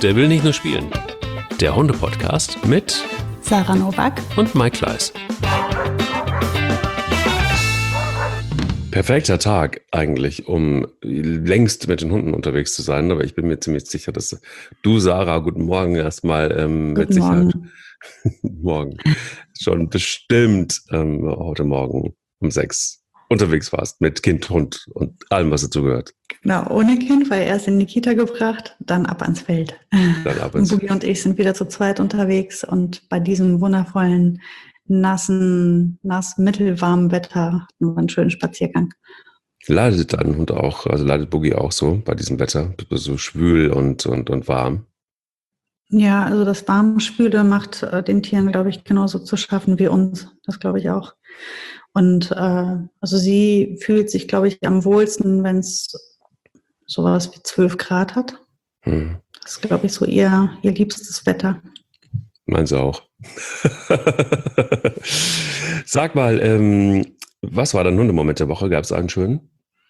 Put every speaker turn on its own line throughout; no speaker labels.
Der will nicht nur spielen. Der Hunde-Podcast mit
Sarah Nowak
und Mike Kleiss. Perfekter Tag eigentlich, um längst mit den Hunden unterwegs zu sein. Aber ich bin mir ziemlich sicher, dass du, Sarah, guten Morgen erstmal mit Sicherheit morgen schon bestimmt heute Morgen um 6 unterwegs warst mit Kind, Hund und allem, was dazu gehört.
Genau, ohne Kind, weil erst in die Kita gebracht, dann ab ans Feld. Und Boogie und ich sind wieder zu zweit unterwegs und bei diesem wundervollen, mittelwarmen Wetter hatten wir einen schönen Spaziergang.
Leidet dein Hund auch, also leidet Boogie auch so bei diesem Wetter, so schwül und warm?
Ja, also das Warmschwüle macht den Tieren, glaube ich, genauso zu schaffen wie uns. Das glaube ich auch. Und also sie fühlt sich, glaube ich, am wohlsten, wenn es sowas wie 12 Grad hat. Das ist, glaube ich, so ihr liebstes Wetter.
Meins auch. Sag mal, was war dein Hundemoment der Woche? Gab es einen schönen?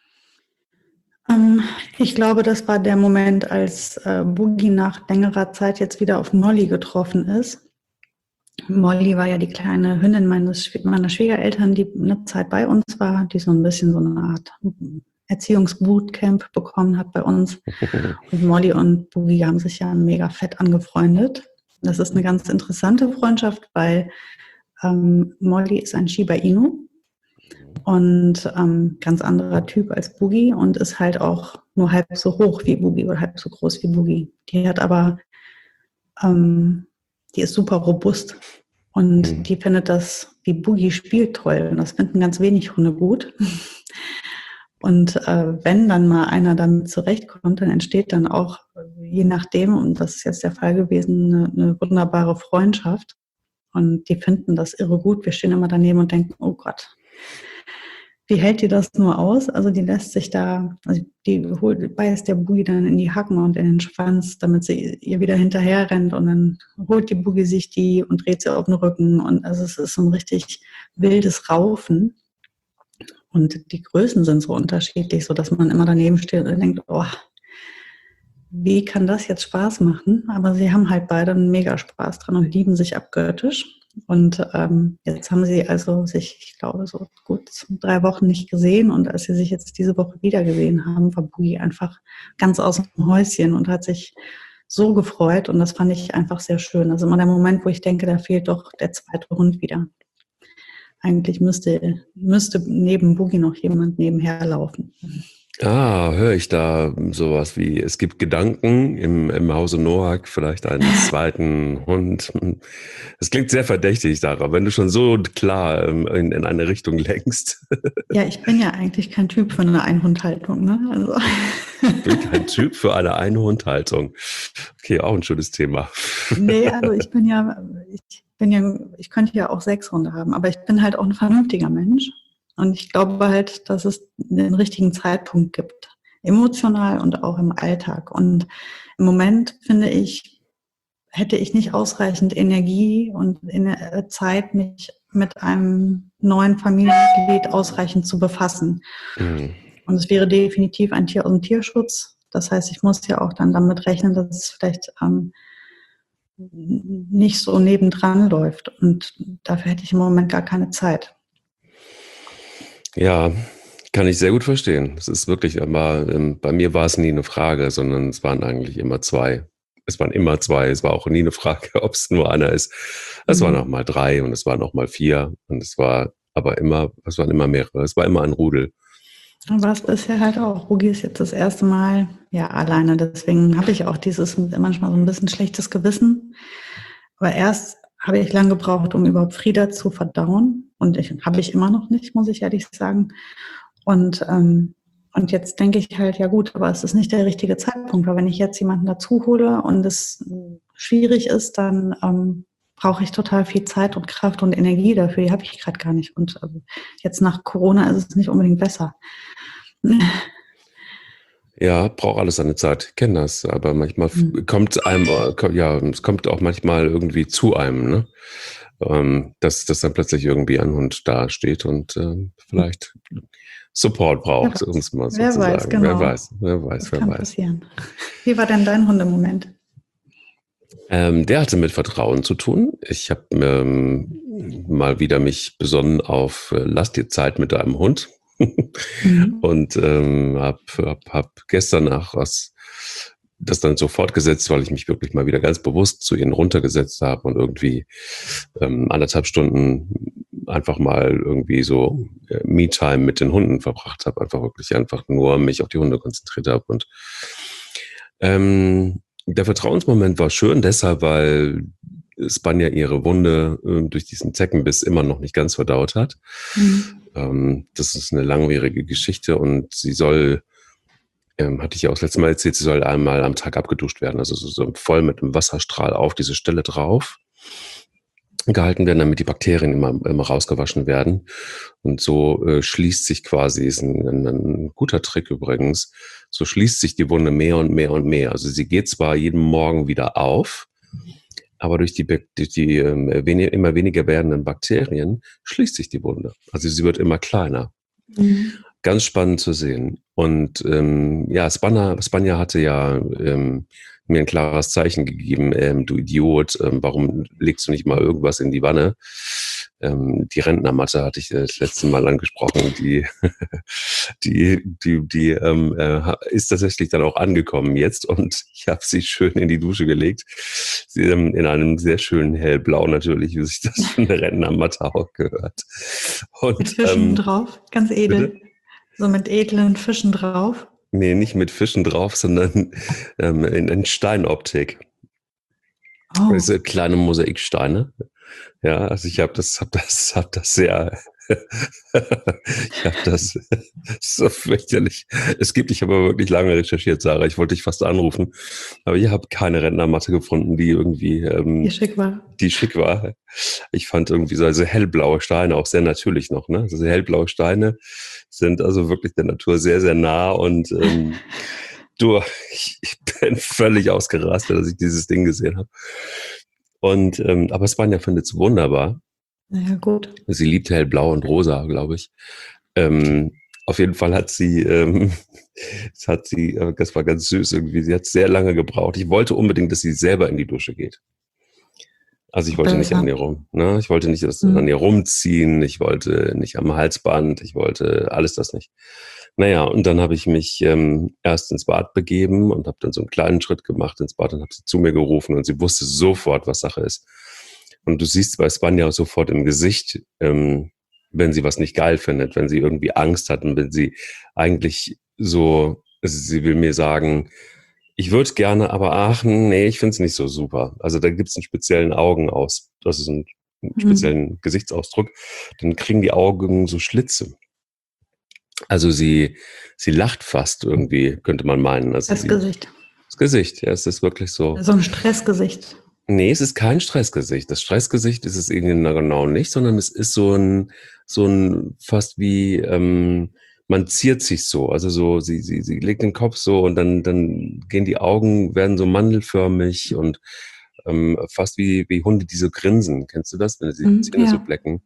Ich glaube, das war der Moment, als Boogie nach längerer Zeit jetzt wieder auf Molly getroffen ist. Molly war ja die kleine Hündin meiner Schwiegereltern, die eine Zeit bei uns war, die so ein bisschen so eine Art Erziehungsbootcamp bekommen hat bei uns. Und Molly und Boogie haben sich ja mega fett angefreundet. Das ist eine ganz interessante Freundschaft, weil Molly ist ein Shiba Inu und ganz anderer Typ als Boogie und ist halt auch nur halb so hoch wie Boogie oder halb so groß wie Boogie. Die hat aber die ist super robust und die findet das, wie Boogie spielt, toll. Und das finden ganz wenig Hunde gut. Und wenn dann mal einer damit zurechtkommt, dann entsteht dann auch, je nachdem, und das ist jetzt der Fall gewesen, eine wunderbare Freundschaft. Und die finden das irre gut. Wir stehen immer daneben und denken, oh Gott, wie hält die das nur aus? Also die lässt sich da, also die beißt der Boogie dann in die Hacken und in den Schwanz, damit sie ihr wieder hinterher rennt und dann holt die Boogie sich die und dreht sie auf den Rücken und also es ist so ein richtig wildes Raufen und die Größen sind so unterschiedlich, so dass man immer daneben steht und denkt, oh, wie kann das jetzt Spaß machen? Aber sie haben halt beide einen mega Spaß dran und lieben sich abgöttisch. Und jetzt haben sie also sich, ich glaube, so gut 3 Wochen nicht gesehen. Und als sie sich jetzt diese Woche wieder gesehen haben, war Boogie einfach ganz aus dem Häuschen und hat sich so gefreut. Und das fand ich einfach sehr schön. Also immer der Moment, wo ich denke, da fehlt doch der zweite Hund wieder. Eigentlich müsste neben Boogie noch jemand nebenher laufen.
Höre ich da sowas wie, es gibt Gedanken im Hause Nowak, vielleicht einen zweiten Hund. Das klingt sehr verdächtig, Sarah, wenn du schon so klar in eine Richtung lenkst.
Ja, ich bin ja eigentlich kein Typ für eine Einhundhaltung, ne? Also.
Ich bin kein Typ für eine Einhundhaltung. Okay, auch ein schönes Thema.
Nee, also ich könnte ja auch 6 Hunde haben, aber ich bin halt auch ein vernünftiger Mensch. Und ich glaube halt, dass es den richtigen Zeitpunkt gibt, emotional und auch im Alltag. Und im Moment, finde ich, hätte ich nicht ausreichend Energie und Zeit, mich mit einem neuen Familienmitglied ausreichend zu befassen. Und es wäre definitiv ein Tier aus dem Tierschutz. Das heißt, ich muss ja auch dann damit rechnen, dass es vielleicht nicht so nebendran läuft. Und dafür hätte ich im Moment gar keine Zeit.
Ja, kann ich sehr gut verstehen. Es ist wirklich immer, bei mir war es nie eine Frage, sondern es waren eigentlich immer 2. Es waren immer 2. Es war auch nie eine Frage, ob es nur einer ist. Es waren auch mal 3 und es waren auch mal 4 und es waren immer mehrere. Es war immer ein Rudel.
Aber es ist ja halt auch, Boogie ist jetzt das erste Mal ja alleine. Deswegen habe ich auch dieses manchmal so ein bisschen schlechtes Gewissen. Aber erst habe ich lange gebraucht, um überhaupt Frieda zu verdauen. Und habe ich immer noch nicht, muss ich ehrlich sagen. Und jetzt denke ich halt, ja gut, aber es ist nicht der richtige Zeitpunkt. Weil wenn ich jetzt jemanden dazu hole und es schwierig ist, dann brauche ich total viel Zeit und Kraft und Energie dafür. Die habe ich gerade gar nicht. Und jetzt nach Corona ist es nicht unbedingt besser.
Ja, braucht alles seine Zeit. Ich kenne das. Aber manchmal kommt es kommt auch manchmal irgendwie zu einem, ne? Dass dann plötzlich irgendwie ein Hund da steht und vielleicht Support braucht, um es mal so zu sagen.
Genau.
Wer weiß.
Passieren. Wie war denn dein Hundemoment?
Der hatte mit Vertrauen zu tun. Ich habe mal wieder mich besonnen auf lass dir Zeit mit deinem Hund
Mhm.
und hab gestern nach was das dann so fortgesetzt, weil ich mich wirklich mal wieder ganz bewusst zu ihnen runtergesetzt habe und irgendwie 1,5 Stunden einfach mal irgendwie so Me-Time mit den Hunden verbracht habe, einfach nur mich auf die Hunde konzentriert habe und der Vertrauensmoment war schön deshalb, weil Spanja ihre Wunde durch diesen Zeckenbiss immer noch nicht ganz verdaut hat.
Mhm.
Das ist eine langwierige Geschichte und sie soll, hatte ich ja auch das letzte Mal erzählt, sie soll einmal am Tag abgeduscht werden, also so voll mit einem Wasserstrahl auf diese Stelle drauf gehalten werden, damit die Bakterien immer rausgewaschen werden. Und so schließt sich quasi, ist ein guter Trick übrigens, so schließt sich die Wunde mehr und mehr und mehr. Also sie geht zwar jeden Morgen wieder auf, aber durch die immer weniger werdenden Bakterien schließt sich die Wunde. Also sie wird immer kleiner.
Mhm.
Ganz spannend zu sehen. Und ja, Spanja hatte ja mir ein klares Zeichen gegeben, du Idiot, warum legst du nicht mal irgendwas in die Wanne? Die Rentnermatte hatte ich das letzte Mal angesprochen, die ist tatsächlich dann auch angekommen jetzt und ich habe sie schön in die Dusche gelegt. Sie, in einem sehr schönen hellblau natürlich, wie sich das für eine Rentnermatte auch gehört.
Mit
Und
Fischen drauf, ganz
bitte?
edel. So mit edlen Fischen drauf.
Nee, nicht mit Fischen drauf, sondern in Steinoptik.
Oh,
Diese kleine Mosaiksteine. Ja, also ich hab das sehr, ich habe das so fürchterlich. Ich habe aber wirklich lange recherchiert, Sarah. Ich wollte dich fast anrufen, aber ich habe keine Rentnermatte gefunden, die irgendwie,
wie schick war.
die schick war. Ich fand irgendwie so also hellblaue Steine auch sehr natürlich noch, ne? Also hellblaue Steine sind also wirklich der Natur sehr, sehr nah und du, ich bin völlig ausgerastet, als ich dieses Ding gesehen habe. Und aber Spanja findet es wunderbar.
Naja, gut.
Sie liebt hellblau und rosa, glaube ich. Auf jeden Fall hat sie, das war ganz süß irgendwie. Sie hat sehr lange gebraucht. Ich wollte unbedingt, dass sie selber in die Dusche geht. Also ich wollte nicht an
Besser.
ihr rum. Ne? Ich wollte nicht an ihr
Mhm.
rumziehen. Ich wollte nicht am Halsband. Ich wollte alles das nicht. Naja, und dann habe ich mich erst ins Bad begeben und habe dann so einen kleinen Schritt gemacht ins Bad und habe sie zu mir gerufen und sie wusste sofort, was Sache ist. Und du siehst bei Spanja auch sofort im Gesicht, wenn sie was nicht geil findet, wenn sie irgendwie Angst hat und wenn sie eigentlich so, also sie will mir sagen, ich würde gerne, aber ach, nee, ich finde es nicht so super. Also da gibt es einen speziellen das ist einen
Mhm.
speziellen Gesichtsausdruck. Dann kriegen die Augen so Schlitze. Also sie lacht fast irgendwie, könnte man meinen. Also
Das Gesicht.
das Gesicht, ja, es ist wirklich so.
So ein Stressgesicht.
Nee, es ist kein Stressgesicht. Das Stressgesicht ist es irgendwie genau nicht, sondern es ist so ein fast wie, man ziert sich so. Also so, sie legt den Kopf so und dann gehen die Augen, werden so mandelförmig und fast wie Hunde, die so grinsen. Kennst du das, wenn sie die
Mhm.
Zähne so
Ja.
blecken?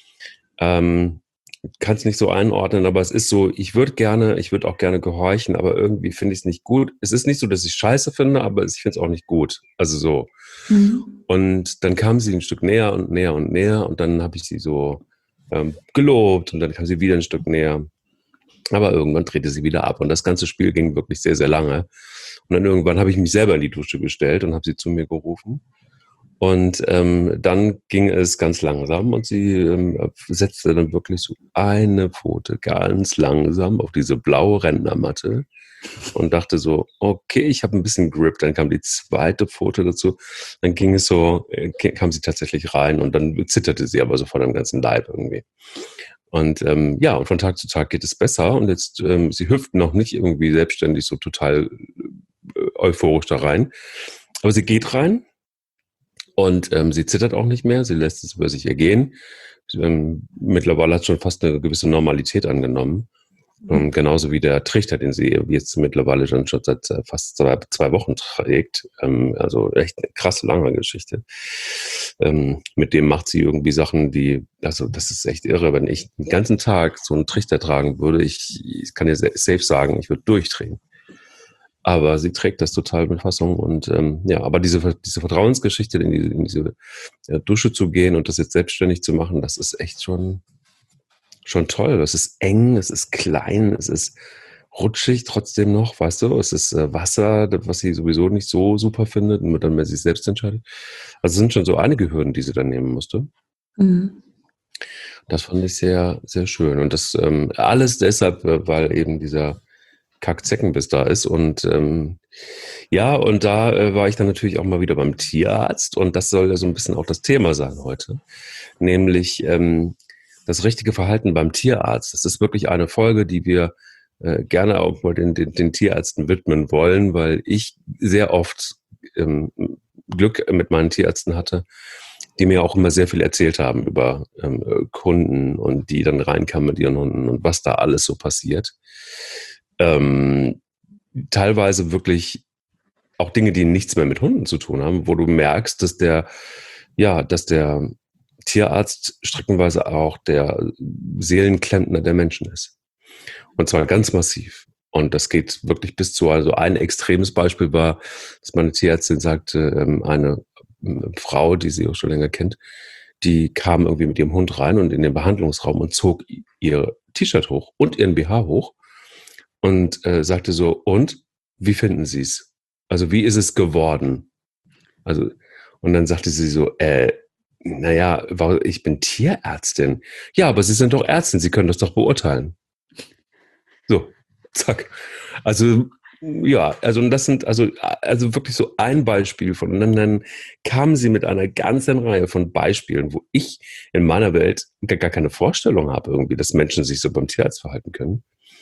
Ähm, kann es nicht so einordnen, aber es ist so, ich würde auch gerne gehorchen, aber irgendwie finde ich es nicht gut. Es ist nicht so, dass ich scheiße finde, aber ich finde es auch nicht gut. Also so.
Mhm.
Und dann kam sie ein Stück näher und näher und näher und dann habe ich sie so gelobt und dann kam sie wieder ein Stück näher. Aber irgendwann drehte sie wieder ab und das ganze Spiel ging wirklich sehr, sehr lange. Und dann irgendwann habe ich mich selber in die Dusche gestellt und habe sie zu mir gerufen. Und dann ging es ganz langsam und sie setzte dann wirklich so eine Pfote ganz langsam auf diese blaue Rentnermatte und dachte so, okay, ich habe ein bisschen Grip. Dann kam die zweite Pfote dazu. Dann ging es so, kam sie tatsächlich rein und dann zitterte sie aber so vor dem ganzen Leib irgendwie. Und ja, und von Tag zu Tag geht es besser. Und jetzt, sie hüpft noch nicht irgendwie selbstständig so total euphorisch da rein. Aber sie geht rein und sie zittert auch nicht mehr. Sie lässt es über sich ergehen. Mittlerweile hat schon fast eine gewisse Normalität angenommen. Genauso wie der Trichter, den sie jetzt mittlerweile schon seit fast zwei Wochen trägt. Also echt eine krasse lange Geschichte. Mit dem macht sie irgendwie Sachen, also das ist echt irre. Wenn ich den ganzen Tag so einen Trichter tragen würde, ich kann dir safe sagen, ich würde durchdrehen. aber sie trägt das total mit Fassung und ja, aber diese Vertrauensgeschichte, in diese Dusche zu gehen und das jetzt selbstständig zu machen, das ist echt schon toll. Es ist eng, es ist klein, es ist rutschig trotzdem noch, weißt du, es ist Wasser, was sie sowieso nicht so super findet und dann, wenn sie es selbst entscheidet. Also es sind schon so einige Hürden, die sie dann nehmen musste.
Mhm.
Das fand ich sehr, sehr schön. Und das alles deshalb, weil eben dieser Kack-Zeckenbiss da ist. Und ja, und da war ich dann natürlich auch mal wieder beim Tierarzt. Und das soll ja so ein bisschen auch das Thema sein heute. Nämlich das richtige Verhalten beim Tierarzt. Das ist wirklich eine Folge, die wir gerne auch mal den Tierärzten widmen wollen, weil ich sehr oft Glück mit meinen Tierärzten hatte, die mir auch immer sehr viel erzählt haben über Kunden und die dann reinkamen mit ihren Hunden und was da alles so passiert. Teilweise wirklich auch Dinge, die nichts mehr mit Hunden zu tun haben, wo du merkst, dass der Tierarzt streckenweise auch der Seelenklempner der Menschen ist. Und zwar ganz massiv. Und das geht wirklich bis zu, also ein extremes Beispiel war, dass meine Tierärztin sagte, eine Frau, die sie auch schon länger kennt, die kam irgendwie mit ihrem Hund rein und in den Behandlungsraum und zog ihr T-Shirt hoch und ihren BH hoch und sagte so, und wie finden Sie es? Also wie ist es geworden? Also, und dann sagte sie so, naja, ich bin Tierärztin. Ja, aber Sie sind doch Ärztin, Sie können das doch beurteilen. So, zack. Also, ja, also das sind also wirklich so ein Beispiel von. Und dann kamen sie mit einer ganzen Reihe von Beispielen, wo ich in meiner Welt gar keine Vorstellung habe, irgendwie, dass Menschen sich so beim Tierarzt verhalten können.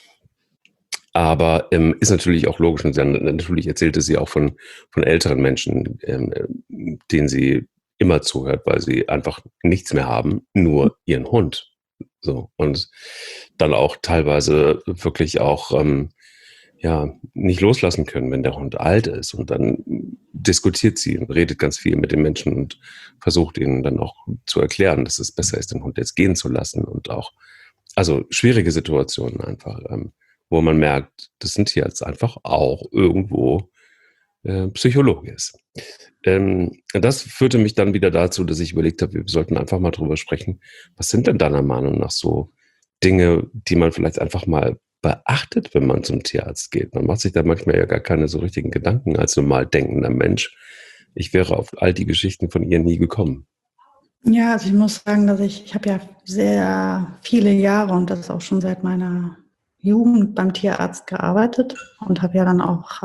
Aber ist natürlich auch logisch. Und dann, natürlich erzählte sie auch von älteren Menschen, denen sie immer zuhört, weil sie einfach nichts mehr haben, nur ihren Hund. So, und dann auch teilweise wirklich auch nicht loslassen können, wenn der Hund alt ist. Und dann diskutiert sie und redet ganz viel mit den Menschen und versucht ihnen dann auch zu erklären, dass es besser ist, den Hund jetzt gehen zu lassen. Und auch, also schwierige Situationen einfach, wo man merkt, das sind hier jetzt einfach auch irgendwo Psychologe ist. Das führte mich dann wieder dazu, dass ich überlegt habe, wir sollten einfach mal drüber sprechen. Was sind denn deiner Meinung nach so Dinge, die man vielleicht einfach mal beachtet, wenn man zum Tierarzt geht? Man macht sich da manchmal ja gar keine so richtigen Gedanken als normal denkender Mensch. Ich wäre auf all die Geschichten von ihr nie gekommen.
Ja, also ich muss sagen, dass ich habe ja sehr viele Jahre und das auch schon seit meiner Jugend beim Tierarzt gearbeitet und habe ja dann auch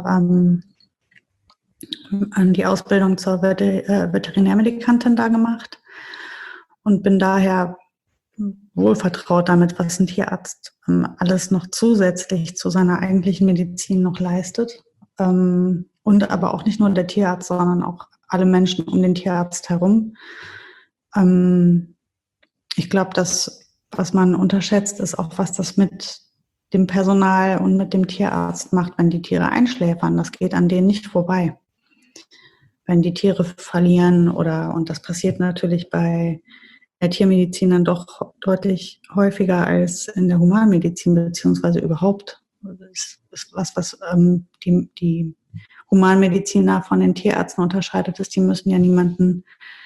die Ausbildung zur Veterinärmedikantin da gemacht und bin daher wohlvertraut damit, was ein Tierarzt alles noch zusätzlich zu seiner eigentlichen Medizin noch leistet. Und aber auch nicht nur der Tierarzt, sondern auch alle Menschen um den Tierarzt herum. Ich glaube, dass was man unterschätzt, ist auch, was das mit dem Personal und mit dem Tierarzt macht, wenn die Tiere einschläfern. Das geht an denen nicht vorbei. Wenn die Tiere verlieren und das passiert natürlich bei der Tiermedizin dann doch deutlich häufiger als in der Humanmedizin, beziehungsweise überhaupt. Das ist was die Humanmediziner von den Tierärzten unterscheidet, ist, die müssen ja niemanden,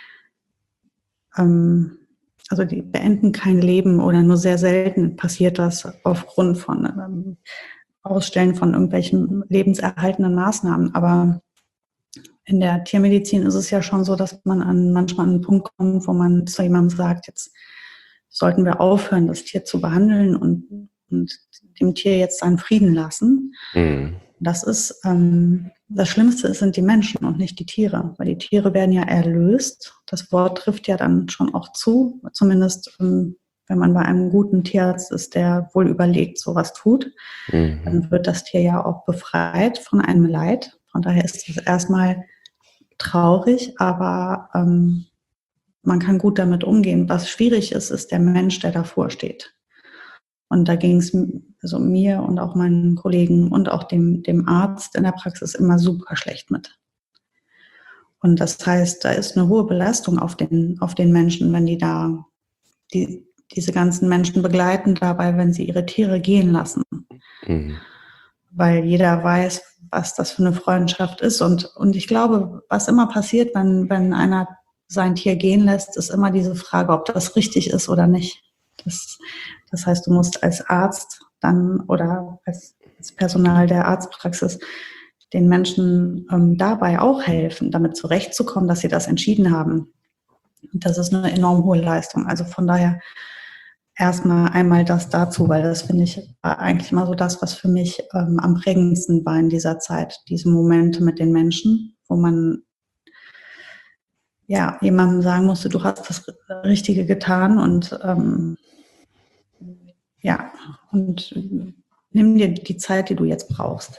also die beenden kein Leben oder nur sehr selten passiert das aufgrund von Ausstellen von irgendwelchen lebenserhaltenden Maßnahmen. Aber in der Tiermedizin ist es ja schon so, dass man manchmal an einen Punkt kommt, wo man zu jemandem sagt, jetzt sollten wir aufhören, das Tier zu behandeln und dem Tier jetzt seinen Frieden lassen. Mhm. Das ist, das Schlimmste sind die Menschen und nicht die Tiere, weil die Tiere werden ja erlöst. Das Wort trifft ja dann schon auch zu, zumindest wenn man bei einem guten Tierarzt ist, der wohl überlegt sowas tut, dann wird das Tier ja auch befreit von einem Leid. Von daher ist es erstmal traurig, aber man kann gut damit umgehen. Was schwierig ist, ist der Mensch, der davor steht. Und da ging es also mir und auch meinen Kollegen und auch dem Arzt in der Praxis immer super schlecht mit. Und das heißt, da ist eine hohe Belastung auf den Menschen, wenn diese ganzen Menschen begleiten dabei, wenn sie ihre Tiere gehen lassen. Mhm. weil jeder weiß, was das für eine Freundschaft ist. Und ich glaube, was immer passiert, wenn einer sein Tier gehen lässt, ist immer diese Frage, ob das richtig ist oder nicht. Das heißt, du musst als Arzt dann oder als Personal der Arztpraxis den Menschen dabei auch helfen, damit zurechtzukommen, dass sie das entschieden haben. Und das ist eine enorm hohe Leistung. Also von daher erstmal einmal das dazu, weil das finde ich war eigentlich immer so das, was für mich am prägendsten war in dieser Zeit. Diese Momente mit den Menschen, wo man ja jemandem sagen musste, du hast das Richtige getan und ja, und nimm dir die Zeit, die du jetzt brauchst.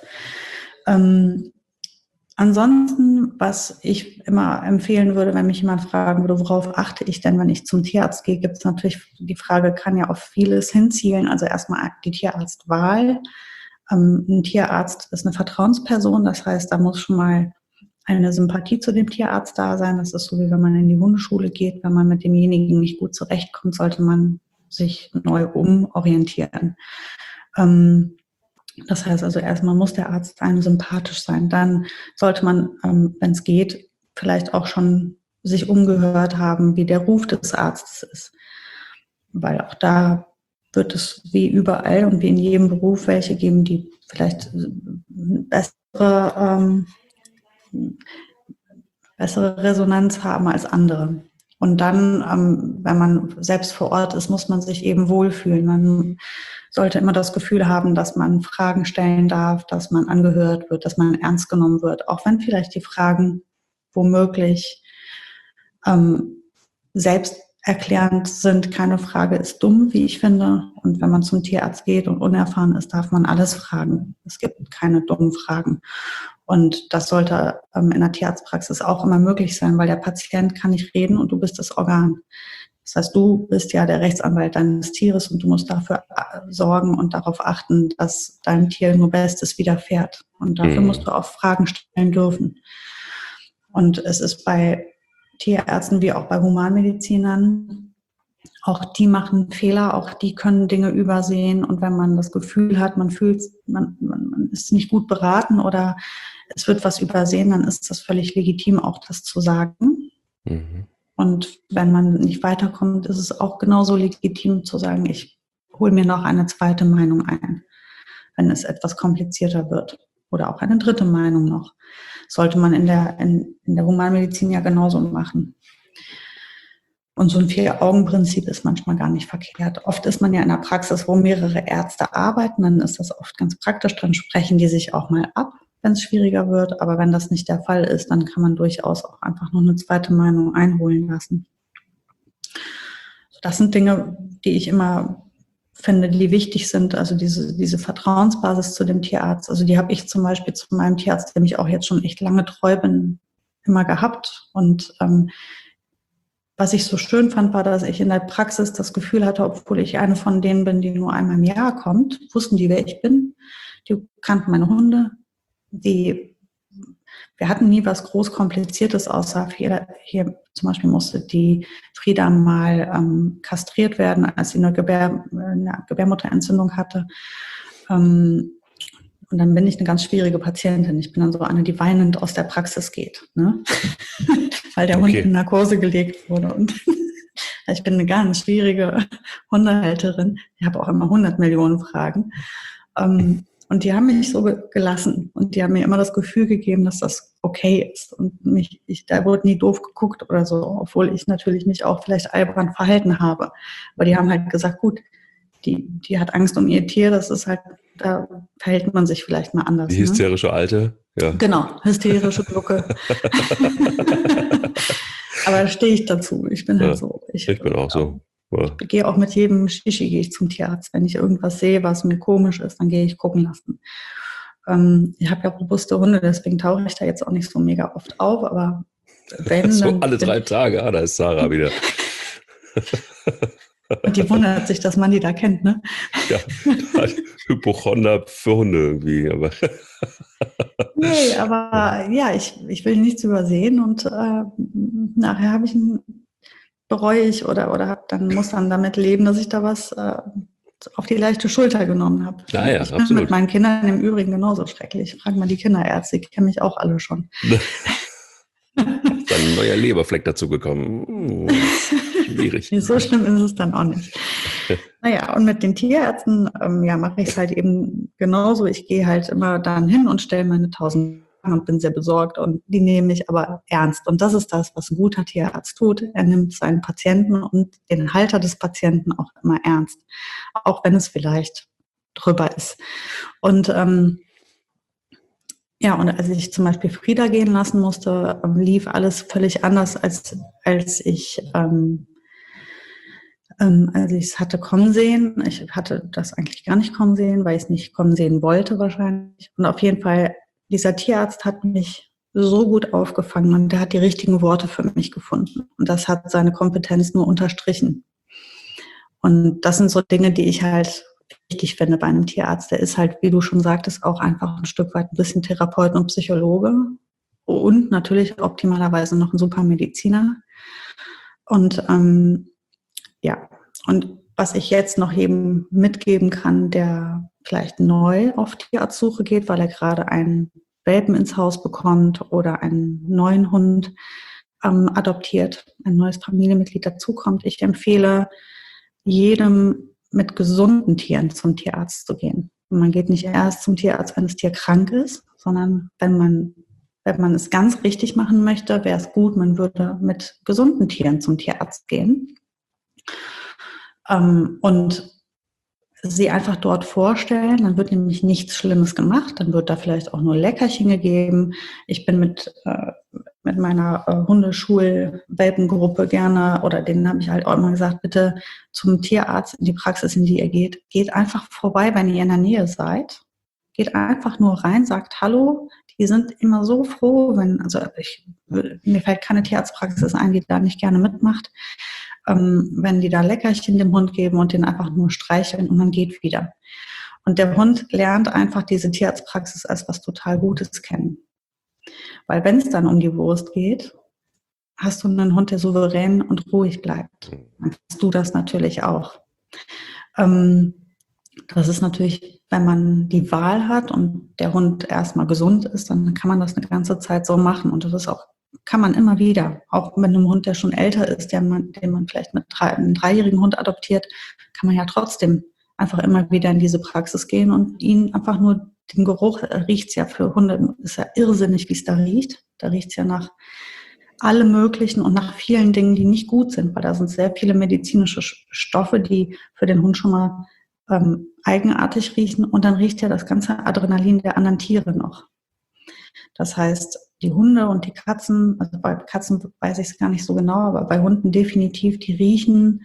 Ansonsten, was ich immer empfehlen würde, wenn mich jemand fragen würde, worauf achte ich denn, wenn ich zum Tierarzt gehe, gibt es natürlich, die Frage kann ja auf vieles hinzielen. Also erstmal die Tierarztwahl. Ein Tierarzt ist eine Vertrauensperson, das heißt, da muss schon mal eine Sympathie zu dem Tierarzt da sein. Das ist so, wie wenn man in die Hundeschule geht. Wenn man mit demjenigen nicht gut zurechtkommt, sollte man sich neu umorientieren. Das heißt also, erstmal muss der Arzt einem sympathisch sein. Dann sollte man, wenn es geht, vielleicht auch schon sich umgehört haben, wie der Ruf des Arztes ist. Weil auch da wird es wie überall und wie in jedem Beruf welche geben, die vielleicht bessere Resonanz haben als andere. Und dann, wenn man selbst vor Ort ist, muss man sich eben wohlfühlen. Man sollte immer das Gefühl haben, dass man Fragen stellen darf, dass man angehört wird, dass man ernst genommen wird, auch wenn vielleicht die Fragen womöglich selbsterklärend sind. Keine Frage ist dumm, wie ich finde. Und wenn man zum Tierarzt geht und unerfahren ist, darf man alles fragen. Es gibt keine dummen Fragen. Und das sollte in der Tierarztpraxis auch immer möglich sein, weil der Patient kann nicht reden und du bist das Organ. Das heißt, du bist ja der Rechtsanwalt deines Tieres und du musst dafür sorgen und darauf achten, dass deinem Tier nur Bestes widerfährt. Und dafür musst du auch Fragen stellen dürfen. Und es ist bei Tierärzten wie auch bei Humanmedizinern, auch die machen Fehler, auch die können Dinge übersehen. Und wenn man das Gefühl hat, man ist nicht gut beraten oder es wird was übersehen, dann ist das völlig legitim, auch das zu sagen. Mhm. Und wenn man nicht weiterkommt, ist es auch genauso legitim zu sagen, ich hole mir noch eine zweite Meinung ein, wenn es etwas komplizierter wird. Oder auch eine dritte Meinung noch. Sollte man in der Humanmedizin ja genauso machen. Und so ein Vier-Augen-Prinzip ist manchmal gar nicht verkehrt. Oft ist man ja in einer Praxis, wo mehrere Ärzte arbeiten, dann ist das oft ganz praktisch, dann sprechen die sich auch mal ab, wenn es schwieriger wird. Aber wenn das nicht der Fall ist, dann kann man durchaus auch einfach noch eine zweite Meinung einholen lassen. Das sind Dinge, die ich immer finde, die wichtig sind. Also diese Vertrauensbasis zu dem Tierarzt. Also die habe ich zum Beispiel zu meinem Tierarzt, dem ich auch jetzt schon echt lange treu bin, immer gehabt. Und was ich so schön fand, war, dass ich in der Praxis das Gefühl hatte, obwohl ich eine von denen bin, die nur einmal im Jahr kommt, wussten die, wer ich bin. Die kannten meine Hunde. Wir hatten nie was groß Kompliziertes, außer hier zum Beispiel musste die Frieda mal kastriert werden, als sie eine Gebärmutterentzündung hatte. Und dann bin ich eine ganz schwierige Patientin. Ich bin dann so eine, die weinend aus der Praxis geht, ne? Weil der Hund in Narkose gelegt wurde. Und ich bin eine ganz schwierige Hundehalterin. Ich habe auch immer 100 Millionen Fragen. Und die haben mich so gelassen. Und die haben mir immer das Gefühl gegeben, dass das okay ist. Und da wurde nie doof geguckt oder so, obwohl ich natürlich mich auch vielleicht albern verhalten habe. Aber die haben halt gesagt, gut, die hat Angst um ihr Tier, das ist halt, da verhält man sich vielleicht mal anders.
Die hysterische Alte, ja.
Genau, hysterische Glucke. Aber da stehe ich dazu. Ich bin halt so.
Ich bin auch so.
Ja. Ich gehe auch mit jedem Shishi gehe ich zum Tierarzt. Wenn ich irgendwas sehe, was mir komisch ist, dann gehe ich gucken lassen. Ich habe ja robuste Hunde, deswegen tauche ich da jetzt auch nicht so mega oft auf, aber wenn
so
dann
alle 3 Tage, da ist Sarah wieder.
Und die wundert sich, dass man die da kennt, ne?
Ja, Hypochonder für Hunde irgendwie. Aber
nee, aber ja, ich will nichts übersehen und nachher bereue ich oder muss dann damit leben, dass ich da was auf die leichte Schulter genommen habe.
Ja,
ich bin
absolut.
mit meinen Kindern im Übrigen genauso schrecklich. Frag mal die Kinderärzte, die kennen mich auch alle schon.
Ist ein neuer Leberfleck dazugekommen. Schwierig.
So schlimm ist es dann auch nicht. Naja, und mit den Tierärzten mache ich es halt eben genauso. Ich gehe halt immer dann hin und stelle meine 1000 Fragen und bin sehr besorgt und die nehme ich aber ernst. Und das ist das, was ein guter Tierarzt tut. Er nimmt seinen Patienten und den Halter des Patienten auch immer ernst, auch wenn es vielleicht drüber ist. Und und als ich zum Beispiel Frieda gehen lassen musste, lief alles völlig anders, als ich es hatte kommen sehen. Ich hatte das eigentlich gar nicht kommen sehen, weil ich es nicht kommen sehen wollte wahrscheinlich. Und auf jeden Fall, dieser Tierarzt hat mich so gut aufgefangen und der hat die richtigen Worte für mich gefunden. Und das hat seine Kompetenz nur unterstrichen. Und das sind so Dinge, die ich halt wichtig finde bei einem Tierarzt. Der ist halt, wie du schon sagtest, auch einfach ein Stück weit ein bisschen Therapeut und Psychologe und natürlich optimalerweise noch ein super Mediziner. Und und was ich jetzt noch eben mitgeben kann, der vielleicht neu auf Tierarztsuche geht, weil er gerade einen Welpen ins Haus bekommt oder einen neuen Hund adoptiert, ein neues Familienmitglied dazukommt. Ich empfehle jedem mit gesunden Tieren zum Tierarzt zu gehen. Und man geht nicht erst zum Tierarzt, wenn das Tier krank ist, sondern wenn man es ganz richtig machen möchte, wäre es gut, man würde mit gesunden Tieren zum Tierarzt gehen. Und sie einfach dort vorstellen, dann wird nämlich nichts Schlimmes gemacht, dann wird da vielleicht auch nur Leckerchen gegeben. Ich bin mit meiner Hundeschul-Welpengruppe gerne, oder denen habe ich halt auch immer gesagt, bitte zum Tierarzt in die Praxis, in die ihr geht einfach vorbei, wenn ihr in der Nähe seid. Geht einfach nur rein, sagt Hallo. Die sind immer so froh, mir fällt keine Tierarztpraxis ein, die da nicht gerne mitmacht. Wenn die da Leckerchen dem Hund geben und den einfach nur streicheln und man geht wieder. Und der Hund lernt einfach diese Tierarztpraxis als was total Gutes kennen. Weil wenn es dann um die Wurst geht, hast du einen Hund, der souverän und ruhig bleibt. Dann hast du das natürlich auch. Das ist natürlich, wenn man die Wahl hat und der Hund erstmal gesund ist, dann kann man das eine ganze Zeit so machen. Und das ist auch, kann man immer wieder, auch mit einem Hund, der schon älter ist, den man vielleicht mit einem 3-jährigen Hund adoptiert, kann man ja trotzdem einfach immer wieder in diese Praxis gehen und ihn einfach nur den Geruch, riecht es ja für Hunde, ist ja irrsinnig, wie es da riecht. Da riecht es ja nach allem Möglichen und nach vielen Dingen, die nicht gut sind, weil da sind sehr viele medizinische Stoffe, die für den Hund schon mal eigenartig riechen, und dann riecht ja das ganze Adrenalin der anderen Tiere noch. Das heißt, die Hunde und die Katzen, also bei Katzen weiß ich es gar nicht so genau, aber bei Hunden definitiv, die riechen,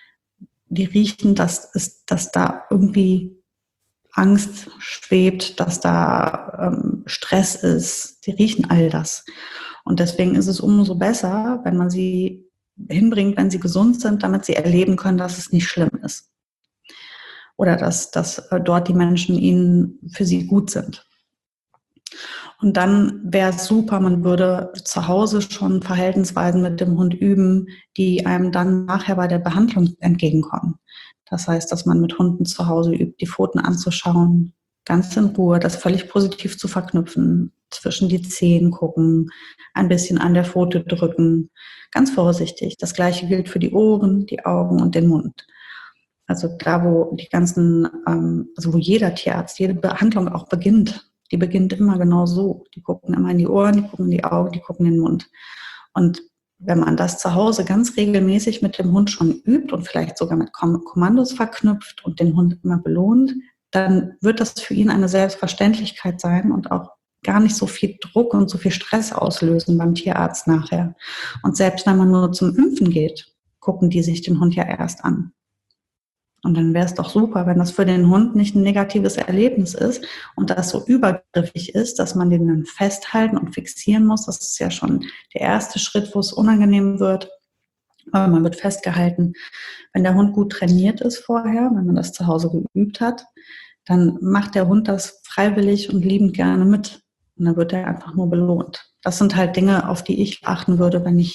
dass da irgendwie Angst schwebt, dass da Stress ist. Die riechen all das. Und deswegen ist es umso besser, wenn man sie hinbringt, wenn sie gesund sind, damit sie erleben können, dass es nicht schlimm ist. Oder dass dort die Menschen für sie gut sind. Und dann wäre es super, man würde zu Hause schon Verhaltensweisen mit dem Hund üben, die einem dann nachher bei der Behandlung entgegenkommen. Das heißt, dass man mit Hunden zu Hause übt, die Pfoten anzuschauen, ganz in Ruhe, das völlig positiv zu verknüpfen, zwischen die Zehen gucken, ein bisschen an der Pfote drücken, ganz vorsichtig. Das Gleiche gilt für die Ohren, die Augen und den Mund. Also da, wo die ganzen, wo jeder Tierarzt, jede Behandlung auch beginnt, die beginnt immer genau so. Die gucken immer in die Ohren, die gucken in die Augen, die gucken in den Mund. Und wenn man das zu Hause ganz regelmäßig mit dem Hund schon übt und vielleicht sogar mit Kommandos verknüpft und den Hund immer belohnt, dann wird das für ihn eine Selbstverständlichkeit sein und auch gar nicht so viel Druck und so viel Stress auslösen beim Tierarzt nachher. Und selbst wenn man nur zum Impfen geht, gucken die sich den Hund ja erst an. Und dann wäre es doch super, wenn das für den Hund nicht ein negatives Erlebnis ist und das so übergriffig ist, dass man den dann festhalten und fixieren muss. Das ist ja schon der erste Schritt, wo es unangenehm wird. Aber man wird festgehalten. Wenn der Hund gut trainiert ist vorher, wenn man das zu Hause geübt hat, dann macht der Hund das freiwillig und liebend gerne mit. Und dann wird er einfach nur belohnt. Das sind halt Dinge, auf die ich achten würde, wenn ich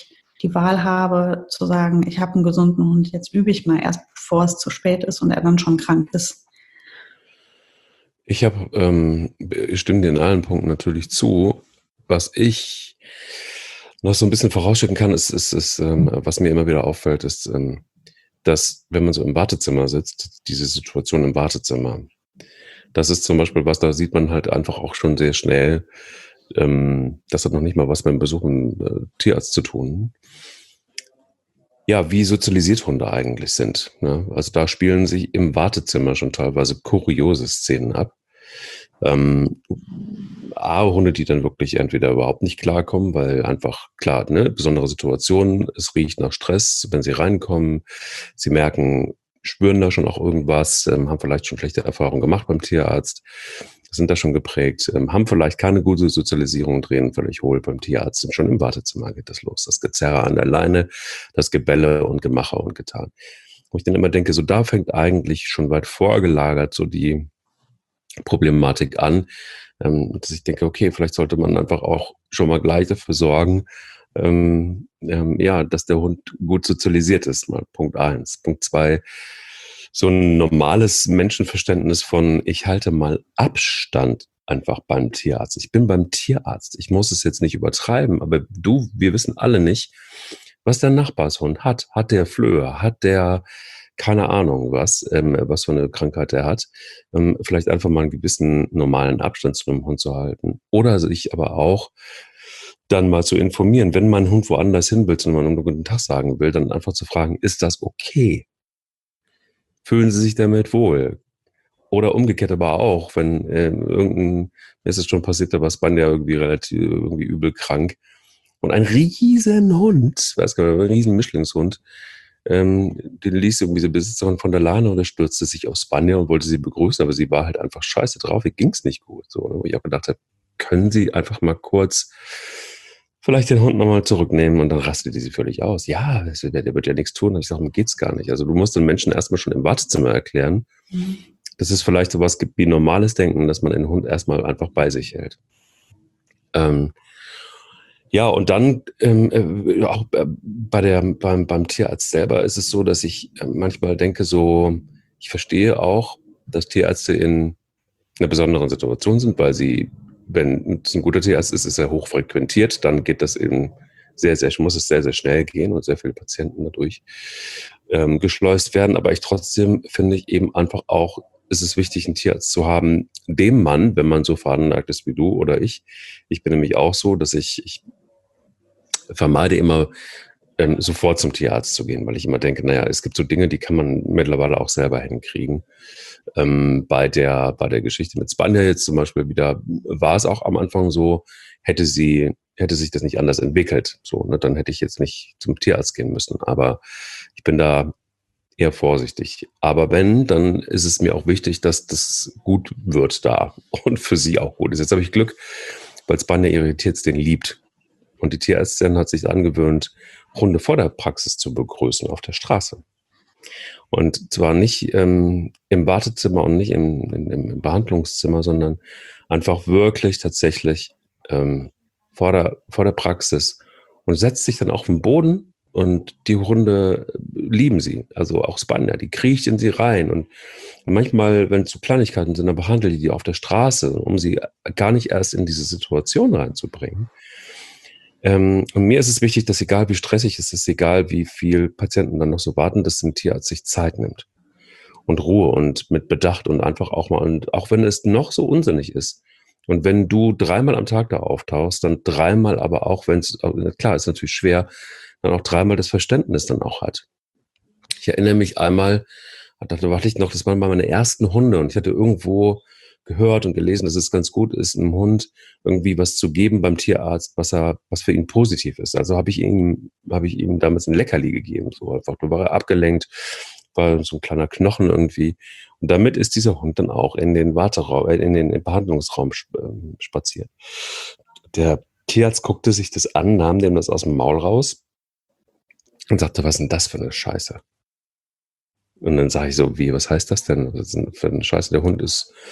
die Wahl habe, zu sagen, ich habe einen gesunden Hund, jetzt übe ich mal erst, bevor es zu spät ist und er dann schon krank ist?
Ich stimme dir in allen Punkten natürlich zu. Was ich noch so ein bisschen vorausschicken kann, ist was mir immer wieder auffällt, ist, dass, wenn man so im Wartezimmer sitzt, diese Situation im Wartezimmer, das ist zum Beispiel was, da sieht man halt einfach auch schon sehr schnell, das hat noch nicht mal was beim Besuch im Tierarzt zu tun. Ja, wie sozialisiert Hunde eigentlich sind. Ne? Also da spielen sich im Wartezimmer schon teilweise kuriose Szenen ab. Hunde, die dann wirklich entweder überhaupt nicht klarkommen, weil einfach, klar, ne, besondere Situationen, es riecht nach Stress, wenn sie reinkommen, sie merken, spüren da schon auch irgendwas, haben vielleicht schon schlechte Erfahrungen gemacht beim Tierarzt, sind da schon geprägt, haben vielleicht keine gute Sozialisierung, drehen völlig hohl beim Tierarzt und schon im Wartezimmer geht das los. Das Gezerre an der Leine, das Gebelle und Gemache und Getan. Wo ich dann immer denke, so da fängt eigentlich schon weit vorgelagert so die Problematik an, dass ich denke, okay, vielleicht sollte man einfach auch schon mal gleich dafür sorgen, dass der Hund gut sozialisiert ist, mal Punkt 1. Punkt 2, so ein normales Menschenverständnis von, ich halte mal Abstand einfach beim Tierarzt. Ich bin beim Tierarzt. Ich muss es jetzt nicht übertreiben, aber wir wissen alle nicht, was der Nachbarshund hat. Hat der Flöhe? Hat der keine Ahnung was für eine Krankheit er hat. Vielleicht einfach mal einen gewissen normalen Abstand zu einem Hund zu halten. Oder sich aber auch dann mal zu informieren, wenn mein Hund woanders hin will, und man einen guten Tag sagen will, dann einfach zu fragen, ist das okay? Fühlen Sie sich damit wohl? Oder umgekehrt aber auch, wenn mir ist es schon passiert, da war Spanier irgendwie übel krank. Und ein riesen Hund, weiß gar nicht, ein riesen Mischlingshund, den ließ irgendwie diese Besitzerin von der Leine und er stürzte sich auf Spanier und wollte sie begrüßen, aber sie war halt einfach scheiße drauf, ihr ging's nicht gut. So, wo ich auch gedacht habe, können Sie einfach mal kurz vielleicht den Hund nochmal zurücknehmen und dann rastet die sie völlig aus. Ja, der wird ja nichts tun. Und ich sage, mir geht's gar nicht. Also du musst den Menschen erstmal schon im Wartezimmer erklären, dass es vielleicht sowas gibt wie normales Denken, dass man den Hund erstmal einfach bei sich hält. Ja, und dann auch beim Tierarzt selber ist es so, dass ich manchmal denke, so, ich verstehe auch, dass Tierärzte in einer besonderen Situation sind, weil wenn es ein guter Tierarzt ist, ist er hochfrequentiert, dann geht das eben muss es sehr, sehr schnell gehen und sehr viele Patienten dadurch geschleust werden. Aber trotzdem finde ich eben einfach auch, ist es wichtig, einen Tierarzt zu haben, dem man, wenn man so veranlagt ist wie du oder ich bin nämlich auch so, dass ich vermeide immer sofort zum Tierarzt zu gehen, weil ich immer denke, naja, es gibt so Dinge, die kann man mittlerweile auch selber hinkriegen. Bei der Geschichte mit Spanier jetzt zum Beispiel wieder, war es auch am Anfang so, hätte sich das nicht anders entwickelt, so, ne, dann hätte ich jetzt nicht zum Tierarzt gehen müssen. Aber ich bin da eher vorsichtig. Aber wenn, dann ist es mir auch wichtig, dass das gut wird da und für sie auch gut ist. Jetzt habe ich Glück, weil Spanier ihre Tierärztin liebt. Und die Tierärztin hat sich angewöhnt, Hunde vor der Praxis zu begrüßen auf der Straße. Und zwar nicht im Wartezimmer und nicht im Behandlungszimmer, sondern einfach wirklich tatsächlich vor der Praxis und setzt sich dann auf den Boden und die Hunde lieben sie. Also auch Spanier, die kriecht in sie rein und manchmal, wenn es so Kleinigkeiten sind, dann behandelt die auf der Straße, um sie gar nicht erst in diese Situation reinzubringen. Und mir ist es wichtig, dass egal wie stressig es ist, egal wie viel Patienten dann noch so warten, dass ein Tierarzt sich Zeit nimmt und Ruhe und mit Bedacht und einfach auch mal, und auch wenn es noch so unsinnig ist. Und wenn du 3-mal am Tag da auftauchst, dann 3-mal aber auch, klar, ist natürlich schwer, dann auch 3-mal das Verständnis dann auch hat. Ich erinnere mich einmal, da warte ich noch, das waren mal meine ersten Hunde und ich hatte irgendwo gehört und gelesen, dass es ganz gut ist, einem Hund irgendwie was zu geben beim Tierarzt, was für ihn positiv ist. Also habe ich ihm damals ein Leckerli gegeben, so einfach, da war er abgelenkt, war so ein kleiner Knochen irgendwie. Und damit ist dieser Hund dann auch in den in den Behandlungsraum spaziert. Der Tierarzt guckte sich das an, nahm dem das aus dem Maul raus und sagte, was ist denn das für eine Scheiße? Und dann sage ich so, was heißt das denn? Was ist denn für eine Scheiße? Der Hund ist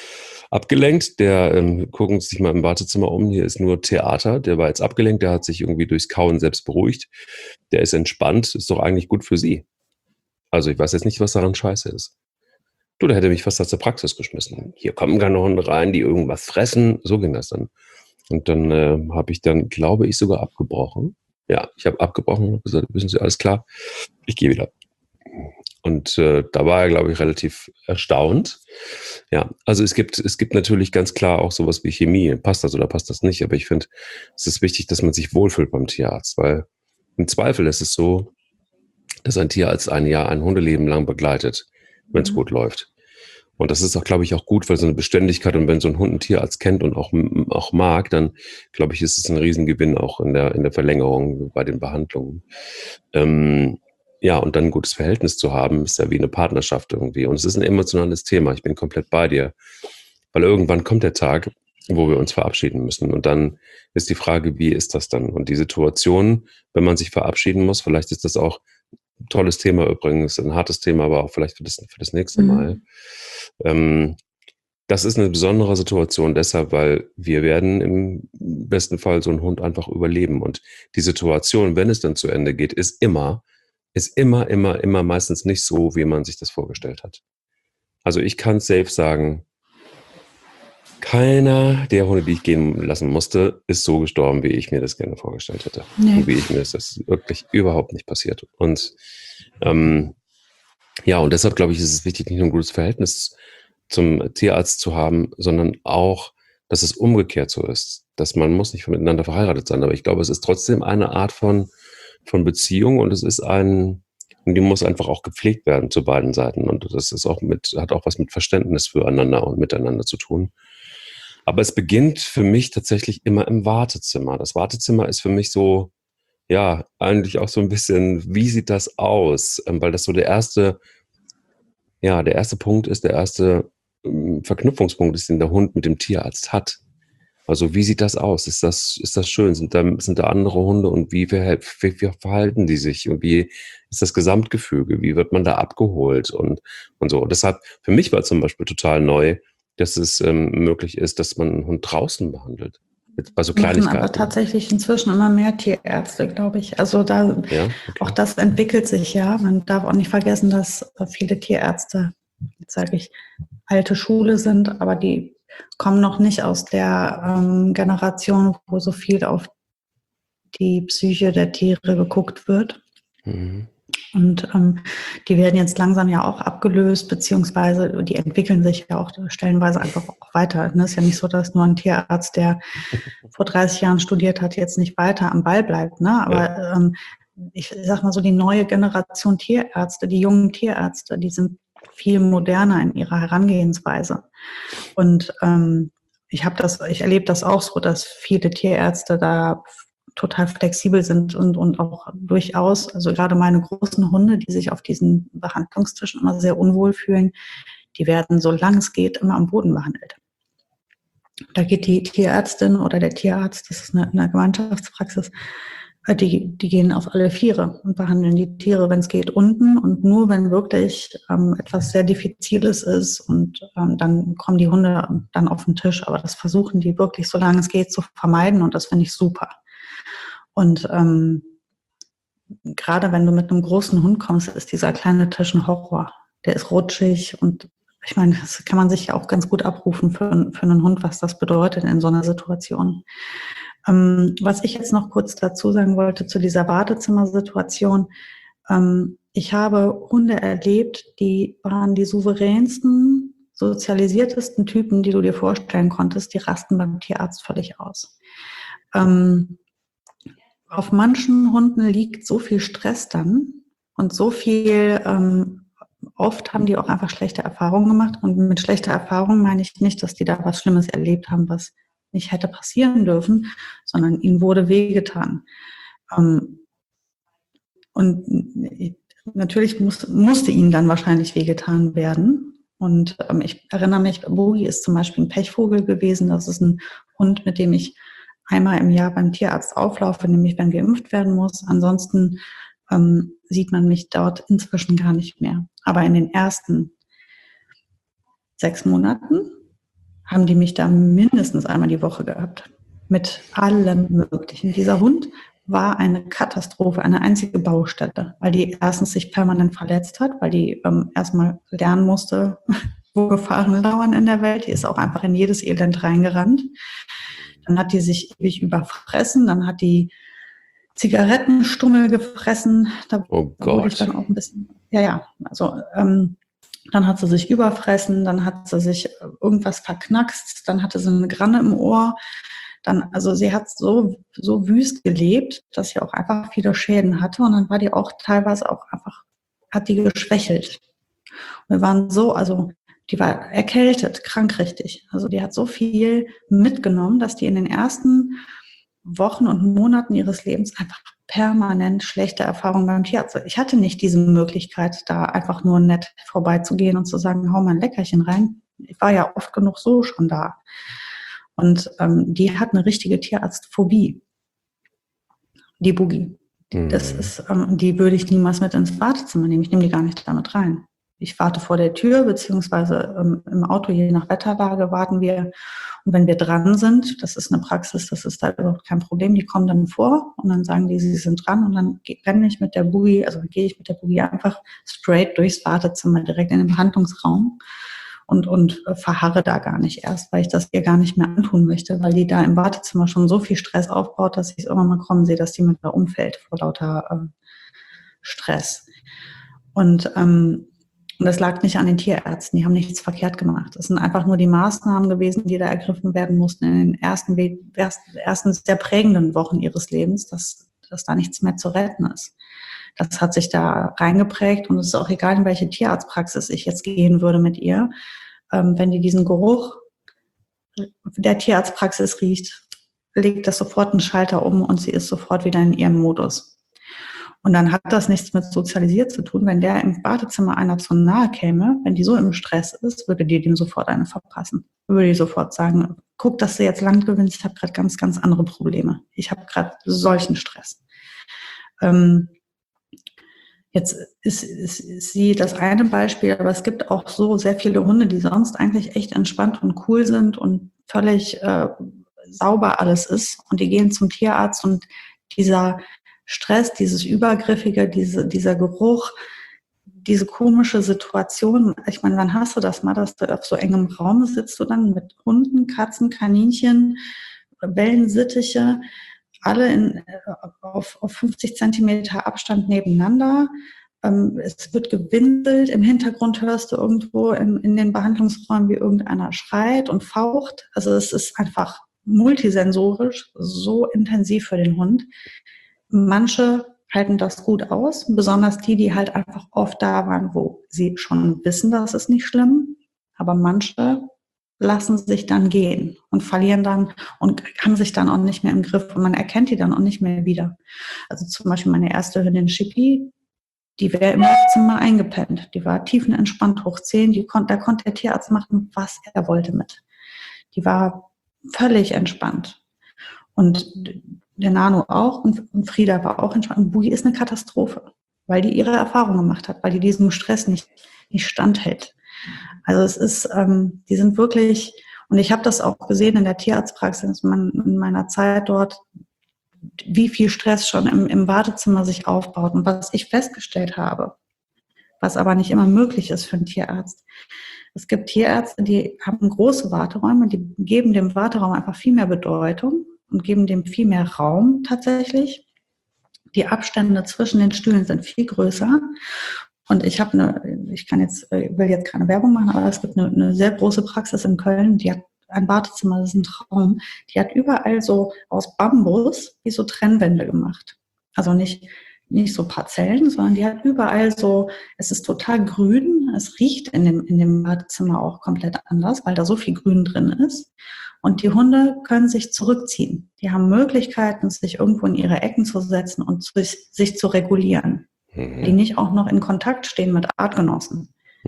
abgelenkt, der gucken sich mal im Wartezimmer um, hier ist nur Theater, der war jetzt abgelenkt, der hat sich irgendwie durchs Kauen selbst beruhigt, der ist entspannt, ist doch eigentlich gut für sie. Also ich weiß jetzt nicht, was daran scheiße ist. Du, der hätte mich fast aus der Praxis geschmissen. Hier kommen keine Hunde rein, die irgendwas fressen. So ging das dann. Und dann habe ich dann, glaube ich, sogar abgebrochen. Ja, ich habe abgebrochen und gesagt, wissen Sie, alles klar, ich gehe wieder. Und da war er, glaube ich, relativ erstaunt. Ja, also es gibt natürlich ganz klar auch sowas wie Chemie. Passt das oder passt das nicht? Aber ich finde, es ist wichtig, dass man sich wohlfühlt beim Tierarzt, weil im Zweifel ist es so, dass ein Tierarzt ein Jahr ein Hundeleben lang begleitet, wenn es gut läuft. Und das ist auch, glaube ich, auch gut, weil so eine Beständigkeit und wenn so ein Hund einen Tierarzt kennt und auch mag, dann, glaube ich, ist es ein Riesengewinn auch in der Verlängerung bei den Behandlungen. Ja, und dann ein gutes Verhältnis zu haben, ist ja wie eine Partnerschaft irgendwie. Und es ist ein emotionales Thema. Ich bin komplett bei dir. Weil irgendwann kommt der Tag, wo wir uns verabschieden müssen. Und dann ist die Frage, wie ist das dann? Und die Situation, wenn man sich verabschieden muss, vielleicht ist das auch ein tolles Thema übrigens, ein hartes Thema, aber auch vielleicht für das nächste Mal. Das ist eine besondere Situation deshalb, weil wir werden im besten Fall so einen Hund einfach überleben. Und die Situation, wenn es dann zu Ende geht, ist immer meistens nicht so, wie man sich das vorgestellt hat. Also ich kann safe sagen, keiner der Hunde, die ich gehen lassen musste, ist so gestorben, wie ich mir das gerne vorgestellt hätte. Nee. Und wie ich mir das ist wirklich überhaupt nicht passiert. Und ja, und deshalb glaube ich, ist es wichtig, nicht nur ein gutes Verhältnis zum Tierarzt zu haben, sondern auch, dass es umgekehrt so ist. Dass man muss nicht miteinander verheiratet sein, aber ich glaube, es ist trotzdem eine Art von Beziehung und es ist und die muss einfach auch gepflegt werden zu beiden Seiten. Und das ist auch hat auch was mit Verständnis füreinander und miteinander zu tun. Aber es beginnt für mich tatsächlich immer im Wartezimmer. Das Wartezimmer ist für mich so, ja, eigentlich auch so ein bisschen, wie sieht das aus? Weil das so der erste Punkt ist, der erste Verknüpfungspunkt ist, den der Hund mit dem Tierarzt hat. Also wie sieht das aus? Ist das schön? Sind da andere Hunde und wie verhalten die sich? Und wie ist das Gesamtgefüge? Wie wird man da abgeholt? Und so. Deshalb, für mich war zum Beispiel total neu, dass es möglich ist, dass man einen Hund draußen behandelt. Bei so Kleinigkeiten.
Aber tatsächlich inzwischen immer mehr Tierärzte, glaube ich. Also auch das entwickelt sich ja. Man darf auch nicht vergessen, dass viele Tierärzte, jetzt sage ich, alte Schule sind, aber die kommen noch nicht aus der Generation, wo so viel auf die Psyche der Tiere geguckt wird. Mhm. Und die werden jetzt langsam ja auch abgelöst, beziehungsweise die entwickeln sich ja auch stellenweise einfach auch weiter. Es ist ja nicht so, dass nur ein Tierarzt, der vor 30 Jahren studiert hat, jetzt nicht weiter am Ball bleibt. Ne? Aber ich sag mal so, die neue Generation Tierärzte, die jungen Tierärzte, die sind viel moderner in ihrer Herangehensweise. Und ich erlebe das auch so, dass viele Tierärzte da total flexibel sind und auch durchaus, also gerade meine großen Hunde, die sich auf diesen Behandlungstischen immer sehr unwohl fühlen, die werden, solange es geht, immer am Boden behandelt. Da geht die Tierärztin oder der Tierarzt, das ist eine Gemeinschaftspraxis, die gehen auf alle Viere und behandeln die Tiere, wenn es geht, unten und nur wenn wirklich etwas sehr Diffiziles ist und dann kommen die Hunde dann auf den Tisch, aber das versuchen die wirklich, solange es geht, zu vermeiden und das finde ich super. Und gerade wenn du mit einem großen Hund kommst, ist dieser kleine Tisch ein Horror. Der ist rutschig und ich meine, das kann man sich ja auch ganz gut abrufen für einen Hund, was das bedeutet in so einer Situation. Was ich jetzt noch kurz dazu sagen wollte zu dieser Wartezimmersituation. Ich habe Hunde erlebt, die waren die souveränsten, sozialisiertesten Typen, die du dir vorstellen konntest. Die rasten beim Tierarzt völlig aus. Auf manchen Hunden liegt so viel Stress dann und so viel, oft haben die auch einfach schlechte Erfahrungen gemacht. Und mit schlechter Erfahrung meine ich nicht, dass die da was Schlimmes erlebt haben, was nicht hätte passieren dürfen, sondern ihnen wurde wehgetan. Und natürlich musste ihnen dann wahrscheinlich wehgetan werden. Und ich erinnere mich, Boogie ist zum Beispiel ein Pechvogel gewesen. Das ist ein Hund, mit dem ich einmal im Jahr beim Tierarzt auflaufe, nämlich wenn geimpft werden muss. Ansonsten sieht man mich dort inzwischen gar nicht mehr. Aber in den ersten 6 Monaten haben die mich da mindestens einmal die Woche gehabt. Mit allem Möglichen. Dieser Hund war eine Katastrophe, eine einzige Baustelle, weil die erstens sich permanent verletzt hat, weil die erstmal lernen musste, wo Gefahren lauern in der Welt. Die ist auch einfach in jedes Elend reingerannt. Dann hat die sich ewig überfressen, dann hat die Zigarettenstummel gefressen. Da wurde ich dann auch ein bisschen, also dann hat sie sich überfressen, dann hat sie sich irgendwas verknackst, dann hatte sie eine Granne im Ohr. Also sie hat so wüst gelebt, dass sie auch einfach viele Schäden hatte und dann war die auch teilweise auch einfach, hat die geschwächelt. Und wir waren also die war erkältet, krank richtig. Also die hat so viel mitgenommen, dass die in den ersten Wochen und Monaten ihres Lebens einfach permanent schlechte Erfahrungen beim Tierarzt. Ich hatte nicht diese Möglichkeit, da einfach nur nett vorbeizugehen und zu sagen, hau mal ein Leckerchen rein. Ich war ja oft genug so schon da. Und die hat eine richtige Tierarztphobie. Die Boogie. Das ist, die würde ich niemals mit ins Wartezimmer nehmen. Ich nehme die gar nicht damit rein. Ich warte vor der Tür, beziehungsweise im Auto, je nach Wetterlage, warten wir. Und wenn wir dran sind, das ist eine Praxis, das ist da überhaupt kein Problem, die kommen dann vor und dann sagen die, sie sind dran und dann gehe ich mit der Boogie einfach straight durchs Wartezimmer, direkt in den Behandlungsraum und verharre da gar nicht erst, weil ich das ihr gar nicht mehr antun möchte, weil die da im Wartezimmer schon so viel Stress aufbaut, dass ich es irgendwann mal kommen sehe, dass die mit da umfällt vor lauter Stress. Und das lag nicht an den Tierärzten, die haben nichts verkehrt gemacht. Es sind einfach nur die Maßnahmen gewesen, die da ergriffen werden mussten in den ersten sehr prägenden Wochen ihres Lebens, dass da nichts mehr zu retten ist. Das hat sich da reingeprägt und es ist auch egal, in welche Tierarztpraxis ich jetzt gehen würde mit ihr. Wenn die diesen Geruch der Tierarztpraxis riecht, legt das sofort einen Schalter um und sie ist sofort wieder in ihrem Modus. Und dann hat das nichts mit sozialisiert zu tun. Wenn der im Badezimmer einer zu nahe käme, wenn die so im Stress ist, würde die dem sofort eine verpassen. Würde die sofort sagen, guck, dass du jetzt lang gewinnst, ich habe gerade ganz, ganz andere Probleme. Ich habe gerade solchen Stress. Jetzt ist sie das eine Beispiel, aber es gibt auch so sehr viele Hunde, die sonst eigentlich echt entspannt und cool sind und völlig sauber alles ist. Und die gehen zum Tierarzt und dieser Stress, dieses Übergriffige, dieser Geruch, diese komische Situation. Ich meine, wann hast du das mal, dass du auf so engem Raum sitzt du dann mit Hunden, Katzen, Kaninchen, Wellensittiche, alle auf 50 Zentimeter Abstand nebeneinander. Es wird gewindelt. Im Hintergrund hörst du irgendwo in den Behandlungsräumen, wie irgendeiner schreit und faucht. Also es ist einfach multisensorisch, so intensiv für den Hund. Manche halten das gut aus, besonders die halt einfach oft da waren, wo sie schon wissen, das ist nicht schlimm. Aber manche lassen sich dann gehen und verlieren dann und haben sich dann auch nicht mehr im Griff und man erkennt die dann auch nicht mehr wieder. Also zum Beispiel meine erste Hündin Chippy, die wäre im Zimmer eingepennt. Die war tiefenentspannt hoch 10, da konnte der Tierarzt machen, was er wollte mit. Die war völlig entspannt. Und der Nano auch und Frieda war auch entspannt. Und Boogie ist eine Katastrophe, weil die ihre Erfahrung gemacht hat, weil die diesem Stress nicht standhält. Also es ist, die sind wirklich, und ich habe das auch gesehen in der Tierarztpraxis in meiner Zeit dort, wie viel Stress schon im Wartezimmer sich aufbaut. Und was ich festgestellt habe, was aber nicht immer möglich ist für einen Tierarzt. Es gibt Tierärzte, die haben große Warteräume, die geben dem Warteraum einfach viel mehr Bedeutung und geben dem viel mehr Raum tatsächlich. Die Abstände zwischen den Stühlen sind viel größer. Und ich will jetzt keine Werbung machen, aber es gibt eine sehr große Praxis in Köln, die hat ein Wartezimmer, das ist ein Traum. Die hat überall so aus Bambus wie so Trennwände gemacht. Also nicht so Parzellen, sondern die hat überall so, es ist total grün, es riecht in dem Badezimmer auch komplett anders, weil da so viel Grün drin ist. Und die Hunde können sich zurückziehen. Die haben Möglichkeiten, sich irgendwo in ihre Ecken zu setzen und sich zu regulieren. Die nicht auch noch in Kontakt stehen mit Artgenossen.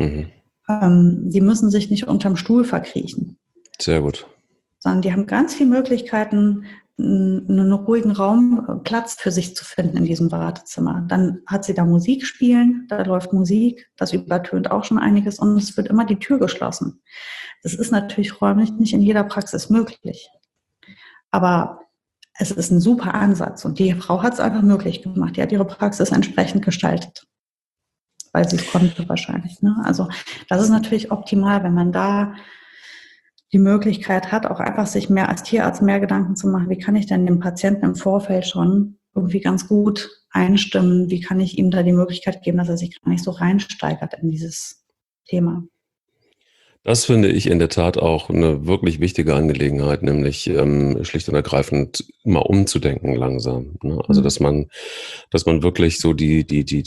Die müssen sich nicht unterm Stuhl verkriechen.
Sehr gut.
Sondern die haben ganz viele Möglichkeiten, einen ruhigen Raum, Platz für sich zu finden in diesem Wartezimmer. Dann hat sie da Musik spielen, da läuft Musik, das übertönt auch schon einiges und es wird immer die Tür geschlossen. Das ist natürlich räumlich nicht in jeder Praxis möglich. Aber es ist ein super Ansatz und die Frau hat es einfach möglich gemacht. Die hat ihre Praxis entsprechend gestaltet, weil sie es konnte wahrscheinlich. Ne? Also das ist natürlich optimal, wenn man da die Möglichkeit hat, auch einfach sich mehr als Tierarzt mehr Gedanken zu machen, wie kann ich denn dem Patienten im Vorfeld schon irgendwie ganz gut einstimmen, wie kann ich ihm da die Möglichkeit geben, dass er sich gar nicht so reinsteigert in dieses Thema.
Das finde ich in der Tat auch eine wirklich wichtige Angelegenheit, nämlich schlicht und ergreifend mal umzudenken langsam. Ne? Also dass man wirklich so die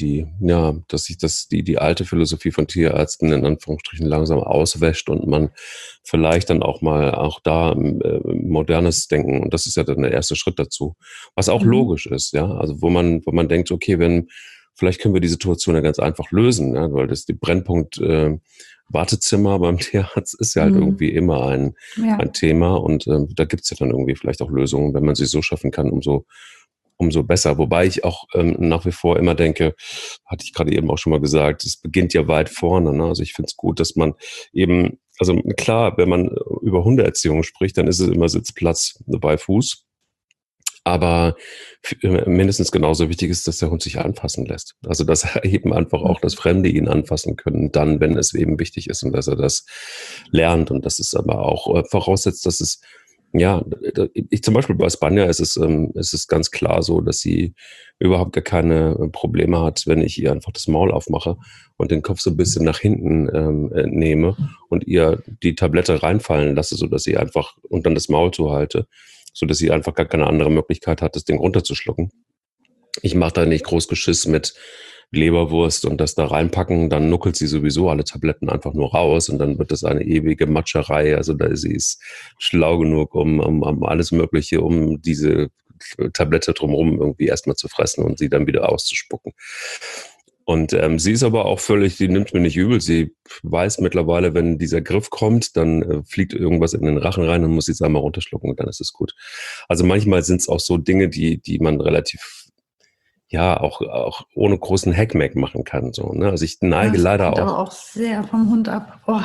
alte Philosophie von Tierärzten in Anführungsstrichen langsam auswäscht und man vielleicht dann auch mal auch da modernes Denken, und das ist ja dann der erste Schritt dazu, was auch logisch ist, ja. Also wo man denkt, okay, vielleicht können wir die Situation ja ganz einfach lösen, ja? Weil das die Brennpunkt Wartezimmer beim Tierarzt ist ja halt irgendwie immer ein Thema und da gibt's ja dann irgendwie vielleicht auch Lösungen, wenn man sie so schaffen kann, umso besser. Wobei ich auch nach wie vor immer denke, hatte ich gerade eben auch schon mal gesagt, es beginnt ja weit vorne. Ne? Also ich finde es gut, dass man eben, also klar, wenn man über Hundeerziehung spricht, dann ist es immer Sitzplatz bei Fuß. Aber mindestens genauso wichtig ist, dass der Hund sich anfassen lässt. Also, dass er eben einfach auch das Fremde ihn anfassen können, dann, wenn es eben wichtig ist und dass er das lernt. Und das ist aber auch voraussetzt, dass es, ja, ich zum Beispiel bei Spanja ist es ganz klar so, dass sie überhaupt gar keine Probleme hat, wenn ich ihr einfach das Maul aufmache und den Kopf so ein bisschen nach hinten nehme und ihr die Tablette reinfallen lasse, sodass sie einfach und dann das Maul zuhalte, sodass sie einfach gar keine andere Möglichkeit hat, das Ding runterzuschlucken. Ich mache da nicht groß Geschiss mit Leberwurst und das da reinpacken, dann nuckelt sie sowieso alle Tabletten einfach nur raus und dann wird das eine ewige Matscherei. Also da sie ist schlau genug, um alles Mögliche, um diese Tablette drumherum irgendwie erstmal zu fressen und sie dann wieder auszuspucken. Und sie ist aber auch völlig, die nimmt mir nicht übel. Sie weiß mittlerweile, wenn dieser Griff kommt, dann fliegt irgendwas in den Rachen rein und muss sie es einmal runterschlucken und dann ist es gut. Also manchmal sind es auch so Dinge, die man relativ, ja, auch ohne großen Hackmack machen kann. So, ne? Also ich neige leider
hängt
auch.
Aber auch sehr vom Hund ab. Oh,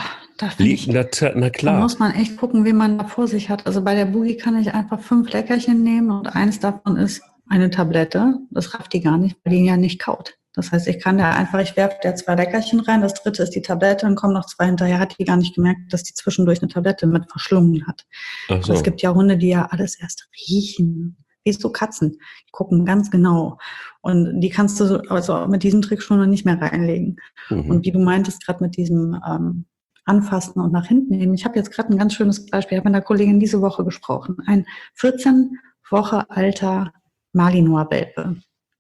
Na
da
klar.
muss man echt gucken, wie man da vor sich hat. Also bei der Boogie kann ich einfach 5 Leckerchen nehmen und eins davon ist eine Tablette. Das rafft die gar nicht, weil die ja nicht kaut. Das heißt, ich werfe der 2 Leckerchen rein, das dritte ist die Tablette, dann kommen noch 2 hinterher, hat die gar nicht gemerkt, dass die zwischendurch eine Tablette mit verschlungen hat.
Ach so.
Aber es gibt ja Hunde, die ja alles erst riechen. Wie so Katzen, die gucken ganz genau. Und die kannst du also mit diesem Trick schon noch nicht mehr reinlegen. Und wie du meintest, gerade mit diesem Anfassen und nach hinten nehmen. Ich habe jetzt gerade ein ganz schönes Beispiel. Ich habe mit einer Kollegin diese Woche gesprochen. Ein 14 Wochen alter Malinois-Welpe.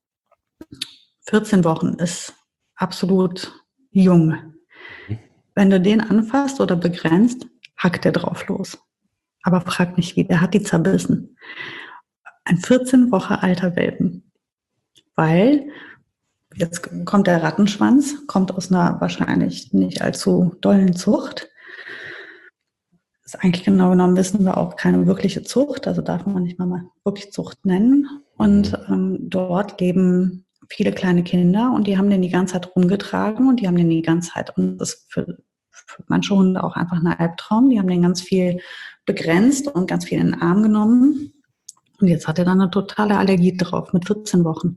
14 Wochen ist absolut jung. Wenn du den anfasst oder begrenzt, hackt der drauf los. Aber frag nicht wie, der hat die zerbissen. Ein 14 Wochen alter Welpen. Weil, jetzt kommt der Rattenschwanz, kommt aus einer wahrscheinlich nicht allzu dollen Zucht. Das ist eigentlich genau genommen, wissen wir auch keine wirkliche Zucht, also darf man nicht mal wirklich Zucht nennen. Und dort leben viele kleine Kinder und die haben den die ganze Zeit rumgetragen und die haben den die ganze Zeit, und das ist für manche Hunde auch einfach ein Albtraum, die haben den ganz viel begrenzt und ganz viel in den Arm genommen. Und jetzt hat er dann eine totale Allergie drauf mit 14 Wochen.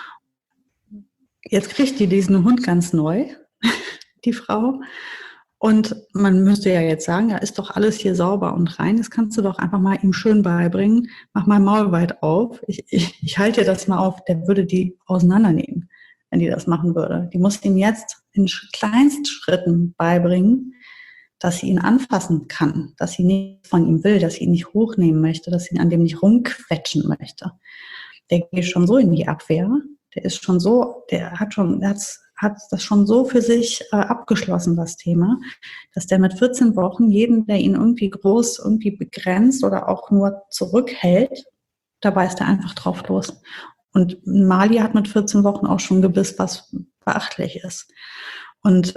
Jetzt kriegt die diesen Hund ganz neu, die Frau. Und man müsste ja jetzt sagen, ja, ist doch alles hier sauber und rein. Das kannst du doch einfach mal ihm schön beibringen. Mach mal Maul weit auf. Ich halte dir das mal auf. Der würde die auseinandernehmen, wenn die das machen würde. Die muss ihm jetzt in Kleinstschritten beibringen, dass sie ihn anfassen kann, dass sie nichts von ihm will, dass sie ihn nicht hochnehmen möchte, dass sie an dem nicht rumquetschen möchte. Der geht schon so in die Abwehr. Der ist schon so, der hat das schon so für sich abgeschlossen, das Thema, dass der mit 14 Wochen jeden, der ihn irgendwie groß irgendwie begrenzt oder auch nur zurückhält, da beißt er einfach drauf los. Und Mali hat mit 14 Wochen auch schon Gebiss, was beachtlich ist. Und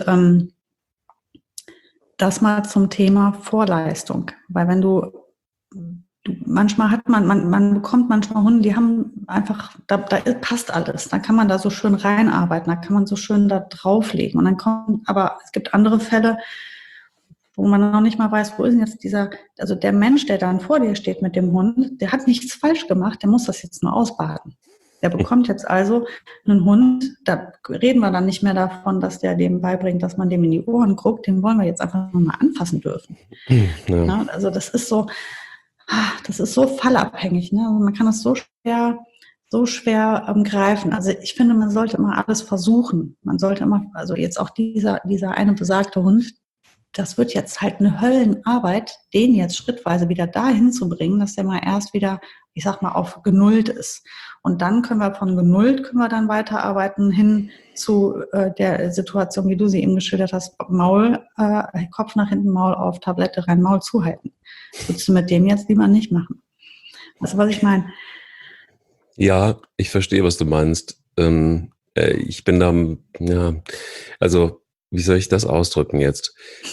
das mal zum Thema Vorleistung. Weil wenn du manchmal hat man bekommt manchmal Hunde, die haben einfach, da passt alles. Da kann man da so schön reinarbeiten, da kann man so schön da drauflegen. Und dann aber es gibt andere Fälle, wo man noch nicht mal weiß, wo ist denn jetzt also der Mensch, der dann vor dir steht mit dem Hund, der hat nichts falsch gemacht, der muss das jetzt nur ausbaden. Der bekommt jetzt also einen Hund, da reden wir dann nicht mehr davon, dass der dem beibringt, dass man dem in die Ohren guckt, den wollen wir jetzt einfach nur mal anfassen dürfen. Ja, also das ist so fallabhängig. Ne? Also man kann es so schwer greifen. Also ich finde, man sollte immer alles versuchen. Man sollte immer, also jetzt auch dieser eine besagte Hund, das wird jetzt halt eine Höllenarbeit, den jetzt schrittweise wieder dahin zu bringen, dass der mal erst wieder, ich sag mal, auf genullt ist. Und dann können wir dann weiterarbeiten hin zu der Situation, wie du sie eben geschildert hast, Kopf nach hinten, Maul auf, Tablette rein, Maul zuhalten. Das würdest du mit dem jetzt lieber nicht machen. Weißt du, was ich meine?
Ja, ich verstehe, was du meinst. Ich bin da, ja, also wie soll ich das ausdrücken jetzt?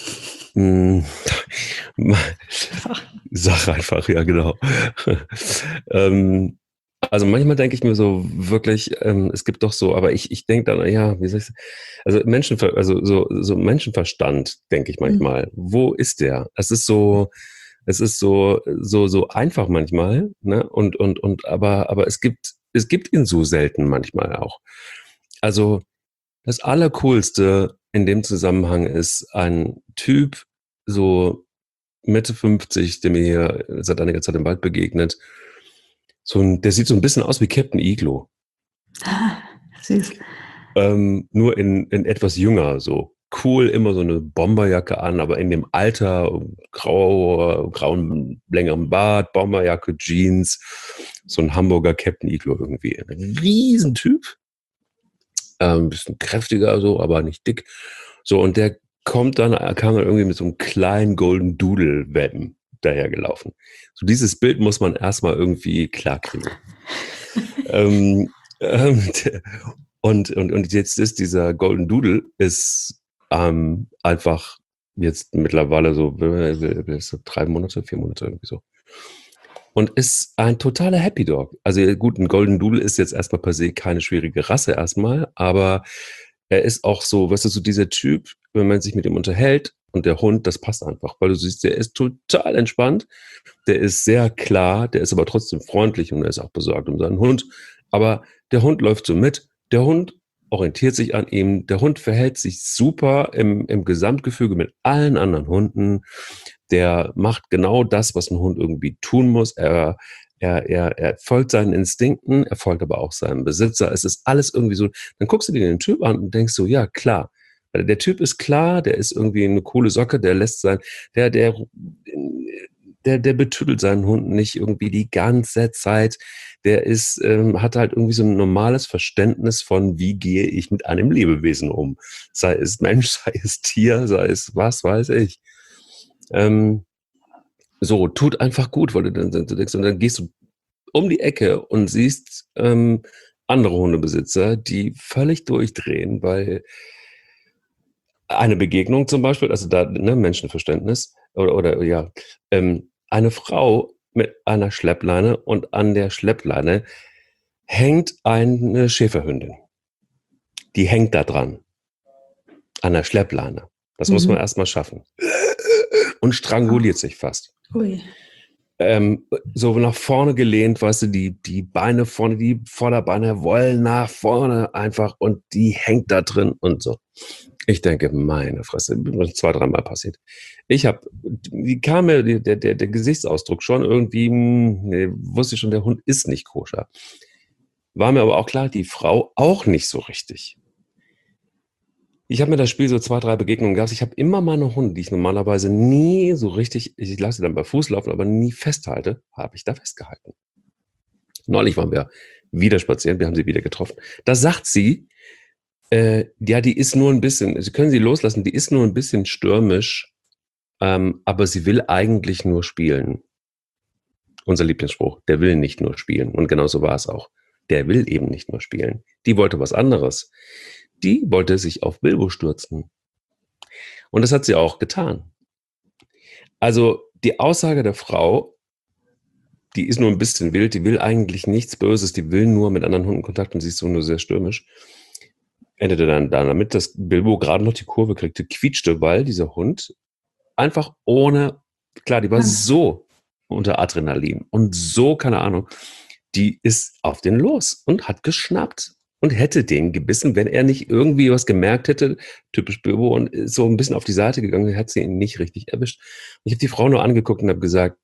Sag einfach, ja, genau. Also manchmal denke ich mir so wirklich, es gibt doch so, aber ich denke dann, ja, wie soll ich sagen? Also so Menschenverstand, denke ich manchmal. Wo ist der? Es ist so einfach manchmal, ne? Aber es gibt ihn so selten manchmal auch. Also das Allercoolste in dem Zusammenhang ist ein Typ, so Mitte 50, der mir hier seit einiger Zeit im Wald begegnet. Der sieht so ein bisschen aus wie Captain Iglo.
Süß.
Nur in etwas jünger, so cool, immer so eine Bomberjacke an, aber in dem Alter, grauen, längerem Bart, Bomberjacke, Jeans, so ein Hamburger Captain Iglo irgendwie. Ein Riesentyp. Ein bisschen kräftiger so, aber nicht dick. So, und der kam dann irgendwie mit so einem kleinen Golden Doodle-Welpen dahergelaufen. So dieses Bild muss man erstmal irgendwie klarkriegen. Und jetzt ist dieser Golden Doodle einfach jetzt mittlerweile so 3 Monate, 4 Monate irgendwie so. Und ist ein totaler Happy Dog. Also gut, ein Golden Doodle ist jetzt erstmal per se keine schwierige Rasse erstmal, aber er ist auch so, weißt du, so dieser Typ, wenn man sich mit ihm unterhält und der Hund, das passt einfach, weil du siehst, der ist total entspannt, der ist sehr klar, der ist aber trotzdem freundlich und er ist auch besorgt um seinen Hund. Aber der Hund läuft so mit, der Hund orientiert sich an ihm, der Hund verhält sich super im Gesamtgefüge mit allen anderen Hunden. Der macht genau das, was ein Hund irgendwie tun muss. Er folgt seinen Instinkten, er folgt aber auch seinem Besitzer. Es ist alles irgendwie so. Dann guckst du dir den Typ an und denkst so, ja, klar. Der Typ ist klar, der ist irgendwie eine coole Socke, der betüdelt seinen Hund nicht irgendwie die ganze Zeit. Der hat halt irgendwie so ein normales Verständnis von, wie gehe ich mit einem Lebewesen um. Sei es Mensch, sei es Tier, sei es was weiß ich. So, tut einfach gut, weil du dann denkst, und dann gehst du um die Ecke und siehst andere Hundebesitzer, die völlig durchdrehen, weil eine Begegnung zum Beispiel, also da, ne, Menschenverständnis, oder ja, eine Frau mit einer Schleppleine und an der Schleppleine hängt eine Schäferhündin. Die hängt da dran. An der Schleppleine. Das muss man erstmal schaffen. Und stranguliert sich fast.
Ui.
So nach vorne gelehnt, weißt du, die Beine vorne, die Vorderbeine wollen nach vorne einfach und die hängt da drin und so. Ich denke, meine Fresse, 2, 3 Mal passiert. Wie kam mir der Gesichtsausdruck schon irgendwie, wusste ich schon, der Hund ist nicht koscher. War mir aber auch klar, die Frau auch nicht so richtig. Ich habe mir das Spiel so 2, 3 Begegnungen gehabt. Ich habe immer meine Hunde, die ich normalerweise nie so richtig, ich lasse sie dann bei Fuß laufen, aber nie festhalte, habe ich da festgehalten. Neulich waren wir wieder spazieren, wir haben sie wieder getroffen. Da sagt sie, ja, die ist nur ein bisschen, Sie können sie loslassen, die ist nur ein bisschen stürmisch, aber sie will eigentlich nur spielen. Unser Lieblingsspruch, der will nicht nur spielen. Und genau so war es auch. Der will eben nicht nur spielen. Die wollte was anderes. Die wollte sich auf Bilbo stürzen. Und das hat sie auch getan. Also die Aussage der Frau die ist nur ein bisschen wild, die will eigentlich nichts Böses, die will nur mit anderen Hunden Kontakt und sie ist so nur sehr stürmisch. Endete dann damit, dass Bilbo gerade noch die Kurve kriegte, quietschte, weil dieser Hund einfach ohne, klar, die war so unter Adrenalin und so, keine Ahnung, die ist auf den los und hat geschnappt und hätte den gebissen, wenn er nicht irgendwie was gemerkt hätte, typisch Bilbo, und ist so ein bisschen auf die Seite gegangen, hat sie ihn nicht richtig erwischt. Ich habe die Frau nur angeguckt und habe gesagt,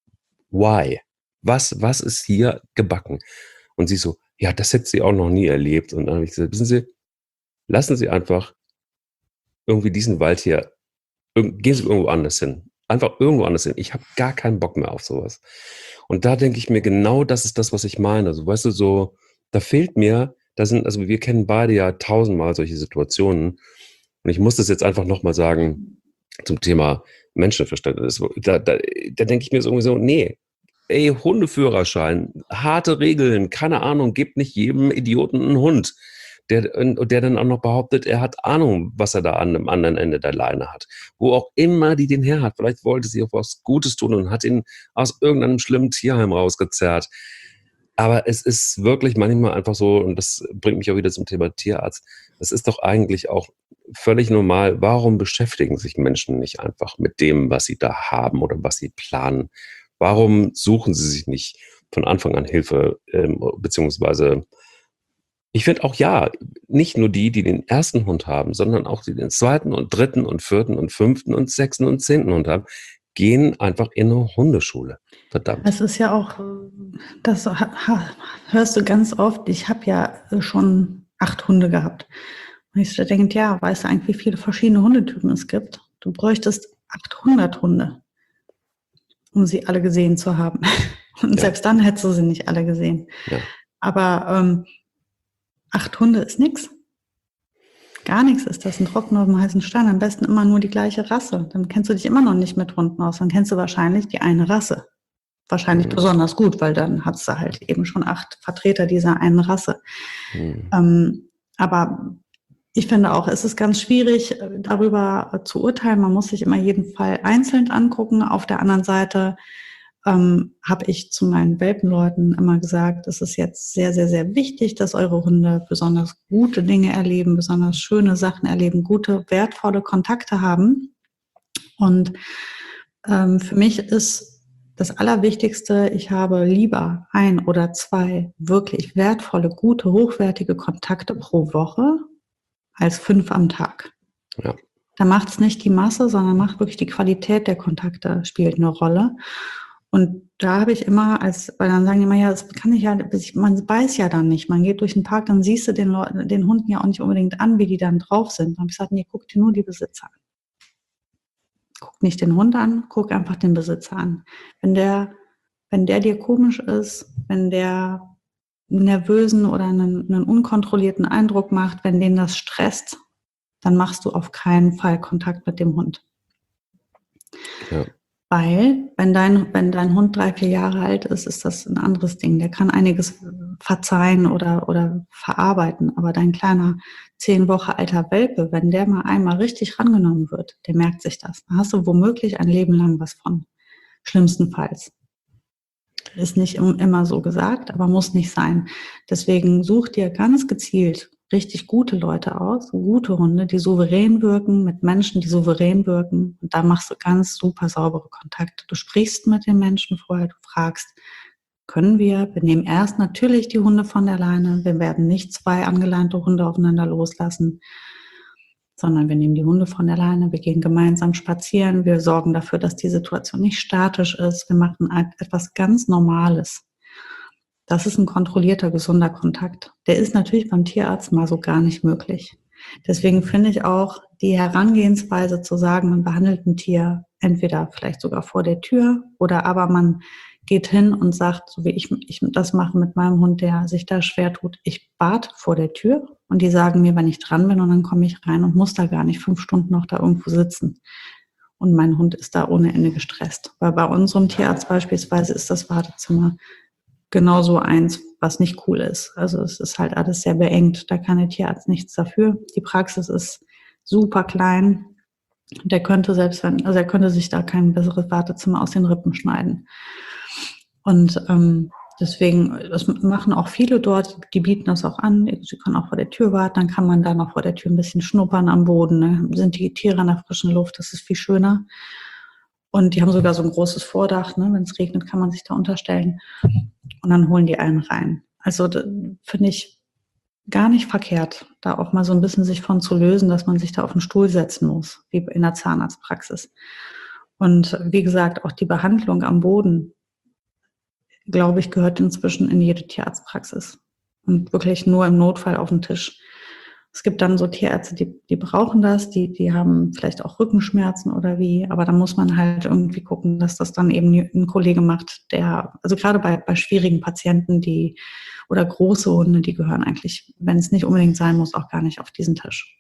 why? Was ist hier gebacken? Und sie so, ja, das hätte sie auch noch nie erlebt. Und dann habe ich gesagt, wissen Sie, lassen Sie einfach irgendwie diesen Wald hier, gehen Sie irgendwo anders hin. Einfach irgendwo anders hin. Ich habe gar keinen Bock mehr auf sowas. Und da denke ich mir, genau das ist das, was ich meine. Also, weißt du, so, da fehlt mir, also wir kennen beide ja tausendmal solche Situationen. Und ich muss das jetzt einfach nochmal sagen zum Thema Menschenverständnis. Da denke ich mir so irgendwie so, nee, ey, Hundeführerschein, harte Regeln, keine Ahnung, gebt nicht jedem Idioten einen Hund, der dann auch noch behauptet, er hat Ahnung, was er da an dem anderen Ende der Leine hat. Wo auch immer die den her hat. Vielleicht wollte sie auch was Gutes tun und hat ihn aus irgendeinem schlimmen Tierheim rausgezerrt. Aber es ist wirklich manchmal einfach so, und das bringt mich auch wieder zum Thema Tierarzt, es ist doch eigentlich auch völlig normal, warum beschäftigen sich Menschen nicht einfach mit dem, was sie da haben oder was sie planen? Warum suchen sie sich nicht von Anfang an Hilfe, beziehungsweise ich finde auch, ja, nicht nur die den ersten Hund haben, sondern auch die den zweiten und dritten und vierten und fünften und sechsten und zehnten Hund haben, gehen einfach in eine Hundeschule. Verdammt.
Es ist ja auch, das hörst du ganz oft, ich habe ja schon 8 Hunde gehabt. Und ich denke, ja, weißt du eigentlich, wie viele verschiedene Hundetypen es gibt? Du bräuchtest 800 Hunde, um sie alle gesehen zu haben. Und selbst dann hättest du sie nicht alle gesehen.
Ja.
Aber 8 Hunde ist nichts. Gar nichts ist das, ein Tropfen auf dem heißen Stein. Am besten immer nur die gleiche Rasse. Dann kennst du dich immer noch nicht mit Hunden aus. Dann kennst du wahrscheinlich die eine Rasse. Wahrscheinlich besonders gut, weil dann hast du halt eben schon 8 Vertreter dieser einen Rasse. Aber ich finde auch, es ist ganz schwierig, darüber zu urteilen. Man muss sich immer jeden Fall einzeln angucken. Auf der anderen Seite habe ich zu meinen Welpenleuten immer gesagt, es ist jetzt sehr, sehr, sehr wichtig, dass eure Hunde besonders gute Dinge erleben, besonders schöne Sachen erleben, gute, wertvolle Kontakte haben. Und für mich ist das Allerwichtigste, ich habe lieber 1 oder 2 wirklich wertvolle, gute, hochwertige Kontakte pro Woche als 5 am Tag.
Ja.
Da macht es nicht die Masse, sondern macht wirklich die Qualität der Kontakte spielt eine Rolle. Und da habe ich immer, weil dann sagen die immer, ja, das kann ich ja, man weiß ja dann nicht. Man geht durch den Park, dann siehst du den Hunden ja auch nicht unbedingt an, wie die dann drauf sind. Dann habe ich gesagt, nee, guck dir nur die Besitzer an. Guck nicht den Hund an, guck einfach den Besitzer an. Wenn der dir komisch ist, wenn der einen nervösen oder einen unkontrollierten Eindruck macht, wenn den das stresst, dann machst du auf keinen Fall Kontakt mit dem Hund.
Ja.
Weil, wenn dein Hund 3, 4 Jahre alt ist, ist das ein anderes Ding. Der kann einiges verzeihen oder verarbeiten. Aber dein kleiner 10 Wochen alter Welpe, wenn der mal einmal richtig rangenommen wird, der merkt sich das. Da hast du womöglich ein Leben lang was von. Schlimmstenfalls. Ist nicht immer so gesagt, aber muss nicht sein. Deswegen such dir ganz gezielt richtig gute Leute aus, gute Hunde, die souverän wirken, mit Menschen, die souverän wirken. Und da machst du ganz super saubere Kontakte. Du sprichst mit den Menschen vorher, du fragst, wir nehmen erst natürlich die Hunde von der Leine. Wir werden nicht 2 angeleinte Hunde aufeinander loslassen, sondern wir nehmen die Hunde von der Leine, wir gehen gemeinsam spazieren, wir sorgen dafür, dass die Situation nicht statisch ist, wir machen etwas ganz Normales. Das ist ein kontrollierter, gesunder Kontakt. Der ist natürlich beim Tierarzt mal so gar nicht möglich. Deswegen finde ich auch die Herangehensweise zu sagen, man behandelt ein Tier entweder vielleicht sogar vor der Tür oder aber man geht hin und sagt, so wie ich das mache mit meinem Hund, der sich da schwer tut, ich bad vor der Tür und die sagen mir, wenn ich dran bin und dann komme ich rein und muss da gar nicht 5 Stunden noch da irgendwo sitzen. Und mein Hund ist da ohne Ende gestresst. Weil bei unserem Tierarzt beispielsweise ist das Wartezimmer genauso eins, was nicht cool ist. Also es ist halt alles sehr beengt. Da kann der Tierarzt nichts dafür. Die Praxis ist super klein. Der könnte er könnte sich da kein besseres Wartezimmer aus den Rippen schneiden. Und deswegen, das machen auch viele dort, die bieten das auch an. Sie können auch vor der Tür warten, dann kann man da noch vor der Tür ein bisschen schnuppern am Boden. Ne? Sind die Tiere an der frischen Luft, das ist viel schöner. Und die haben sogar so ein großes Vordach, ne? Wenn es regnet, kann man sich da unterstellen. Und dann holen die einen rein. Also finde ich gar nicht verkehrt, da auch mal so ein bisschen sich von zu lösen, dass man sich da auf den Stuhl setzen muss, wie in der Zahnarztpraxis. Und wie gesagt, auch die Behandlung am Boden, glaube ich, gehört inzwischen in jede Tierarztpraxis und wirklich nur im Notfall auf den Tisch. Es gibt dann so Tierärzte, die brauchen das, die haben vielleicht auch Rückenschmerzen oder wie, aber da muss man halt irgendwie gucken, dass das dann eben ein Kollege macht, also gerade bei schwierigen Patienten, oder große Hunde, die gehören eigentlich, wenn es nicht unbedingt sein muss, auch gar nicht auf diesen Tisch.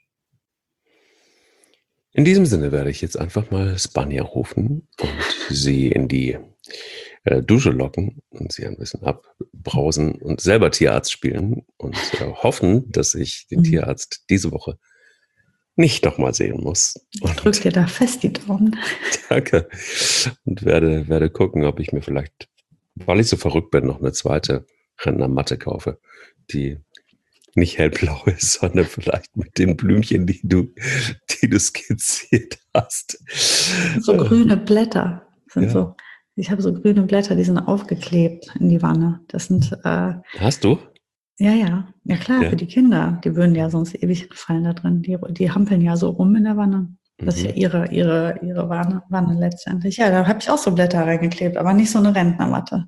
In diesem Sinne werde ich jetzt einfach mal Spanja rufen und sie in die Dusche locken und sie ein bisschen abbrausen und selber Tierarzt spielen und hoffen, dass ich den Tierarzt diese Woche nicht nochmal sehen muss.
Ich drücke dir da fest die Daumen.
Danke. Und werde gucken, ob ich mir vielleicht, weil ich so verrückt bin, noch eine zweite Rentnermatte kaufe, die nicht hellblau ist, sondern vielleicht mit den Blümchen, die du skizziert hast.
So grüne Blätter sind so. Ich habe so grüne Blätter, die sind aufgeklebt in die Wanne. Das sind.
Hast du?
Ja klar, für die Kinder. Die würden ja sonst ewig fallen da drin. Die hampeln ja so rum in der Wanne. Das ist ja ihre Wanne letztendlich. Ja, da habe ich auch so Blätter reingeklebt, aber nicht so eine Rentnermatte.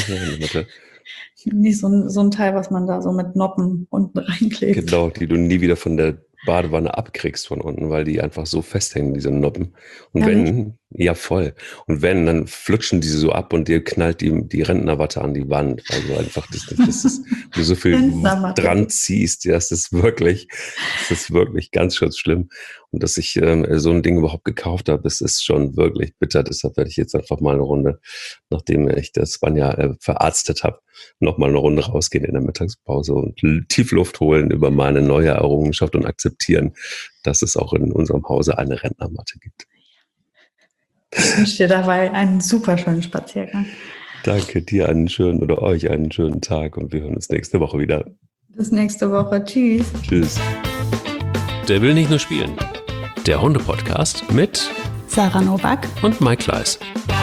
Nicht so ein Teil, was man da so mit Noppen unten reinklebt.
Genau, die du nie wieder von der Badewanne abkriegst von unten, weil die einfach so festhängen, diese Noppen. Und voll. Und dann flutschen die so ab und dir knallt die Rentnerwatte an die Wand. Also einfach, das ist, du so viel dran ziehst, ja, das ist wirklich ganz, ganz schlimm. Und dass ich so ein Ding überhaupt gekauft habe, das ist schon wirklich bitter. Deshalb werde ich jetzt einfach mal eine Runde, nachdem ich das Spanja verarztet habe, nochmal eine Runde rausgehen in der Mittagspause und Tiefluft holen über meine neue Errungenschaft und akzeptieren, dass es auch in unserem Hause eine Rentnermatte gibt.
Ich wünsche dir dabei einen super schönen Spaziergang.
Danke dir, euch einen schönen Tag und wir hören uns nächste Woche wieder.
Bis nächste Woche. Tschüss.
Tschüss. Der will nicht nur spielen. Der Hunde-Podcast mit
Sarah Novak
und Mike Kleiss.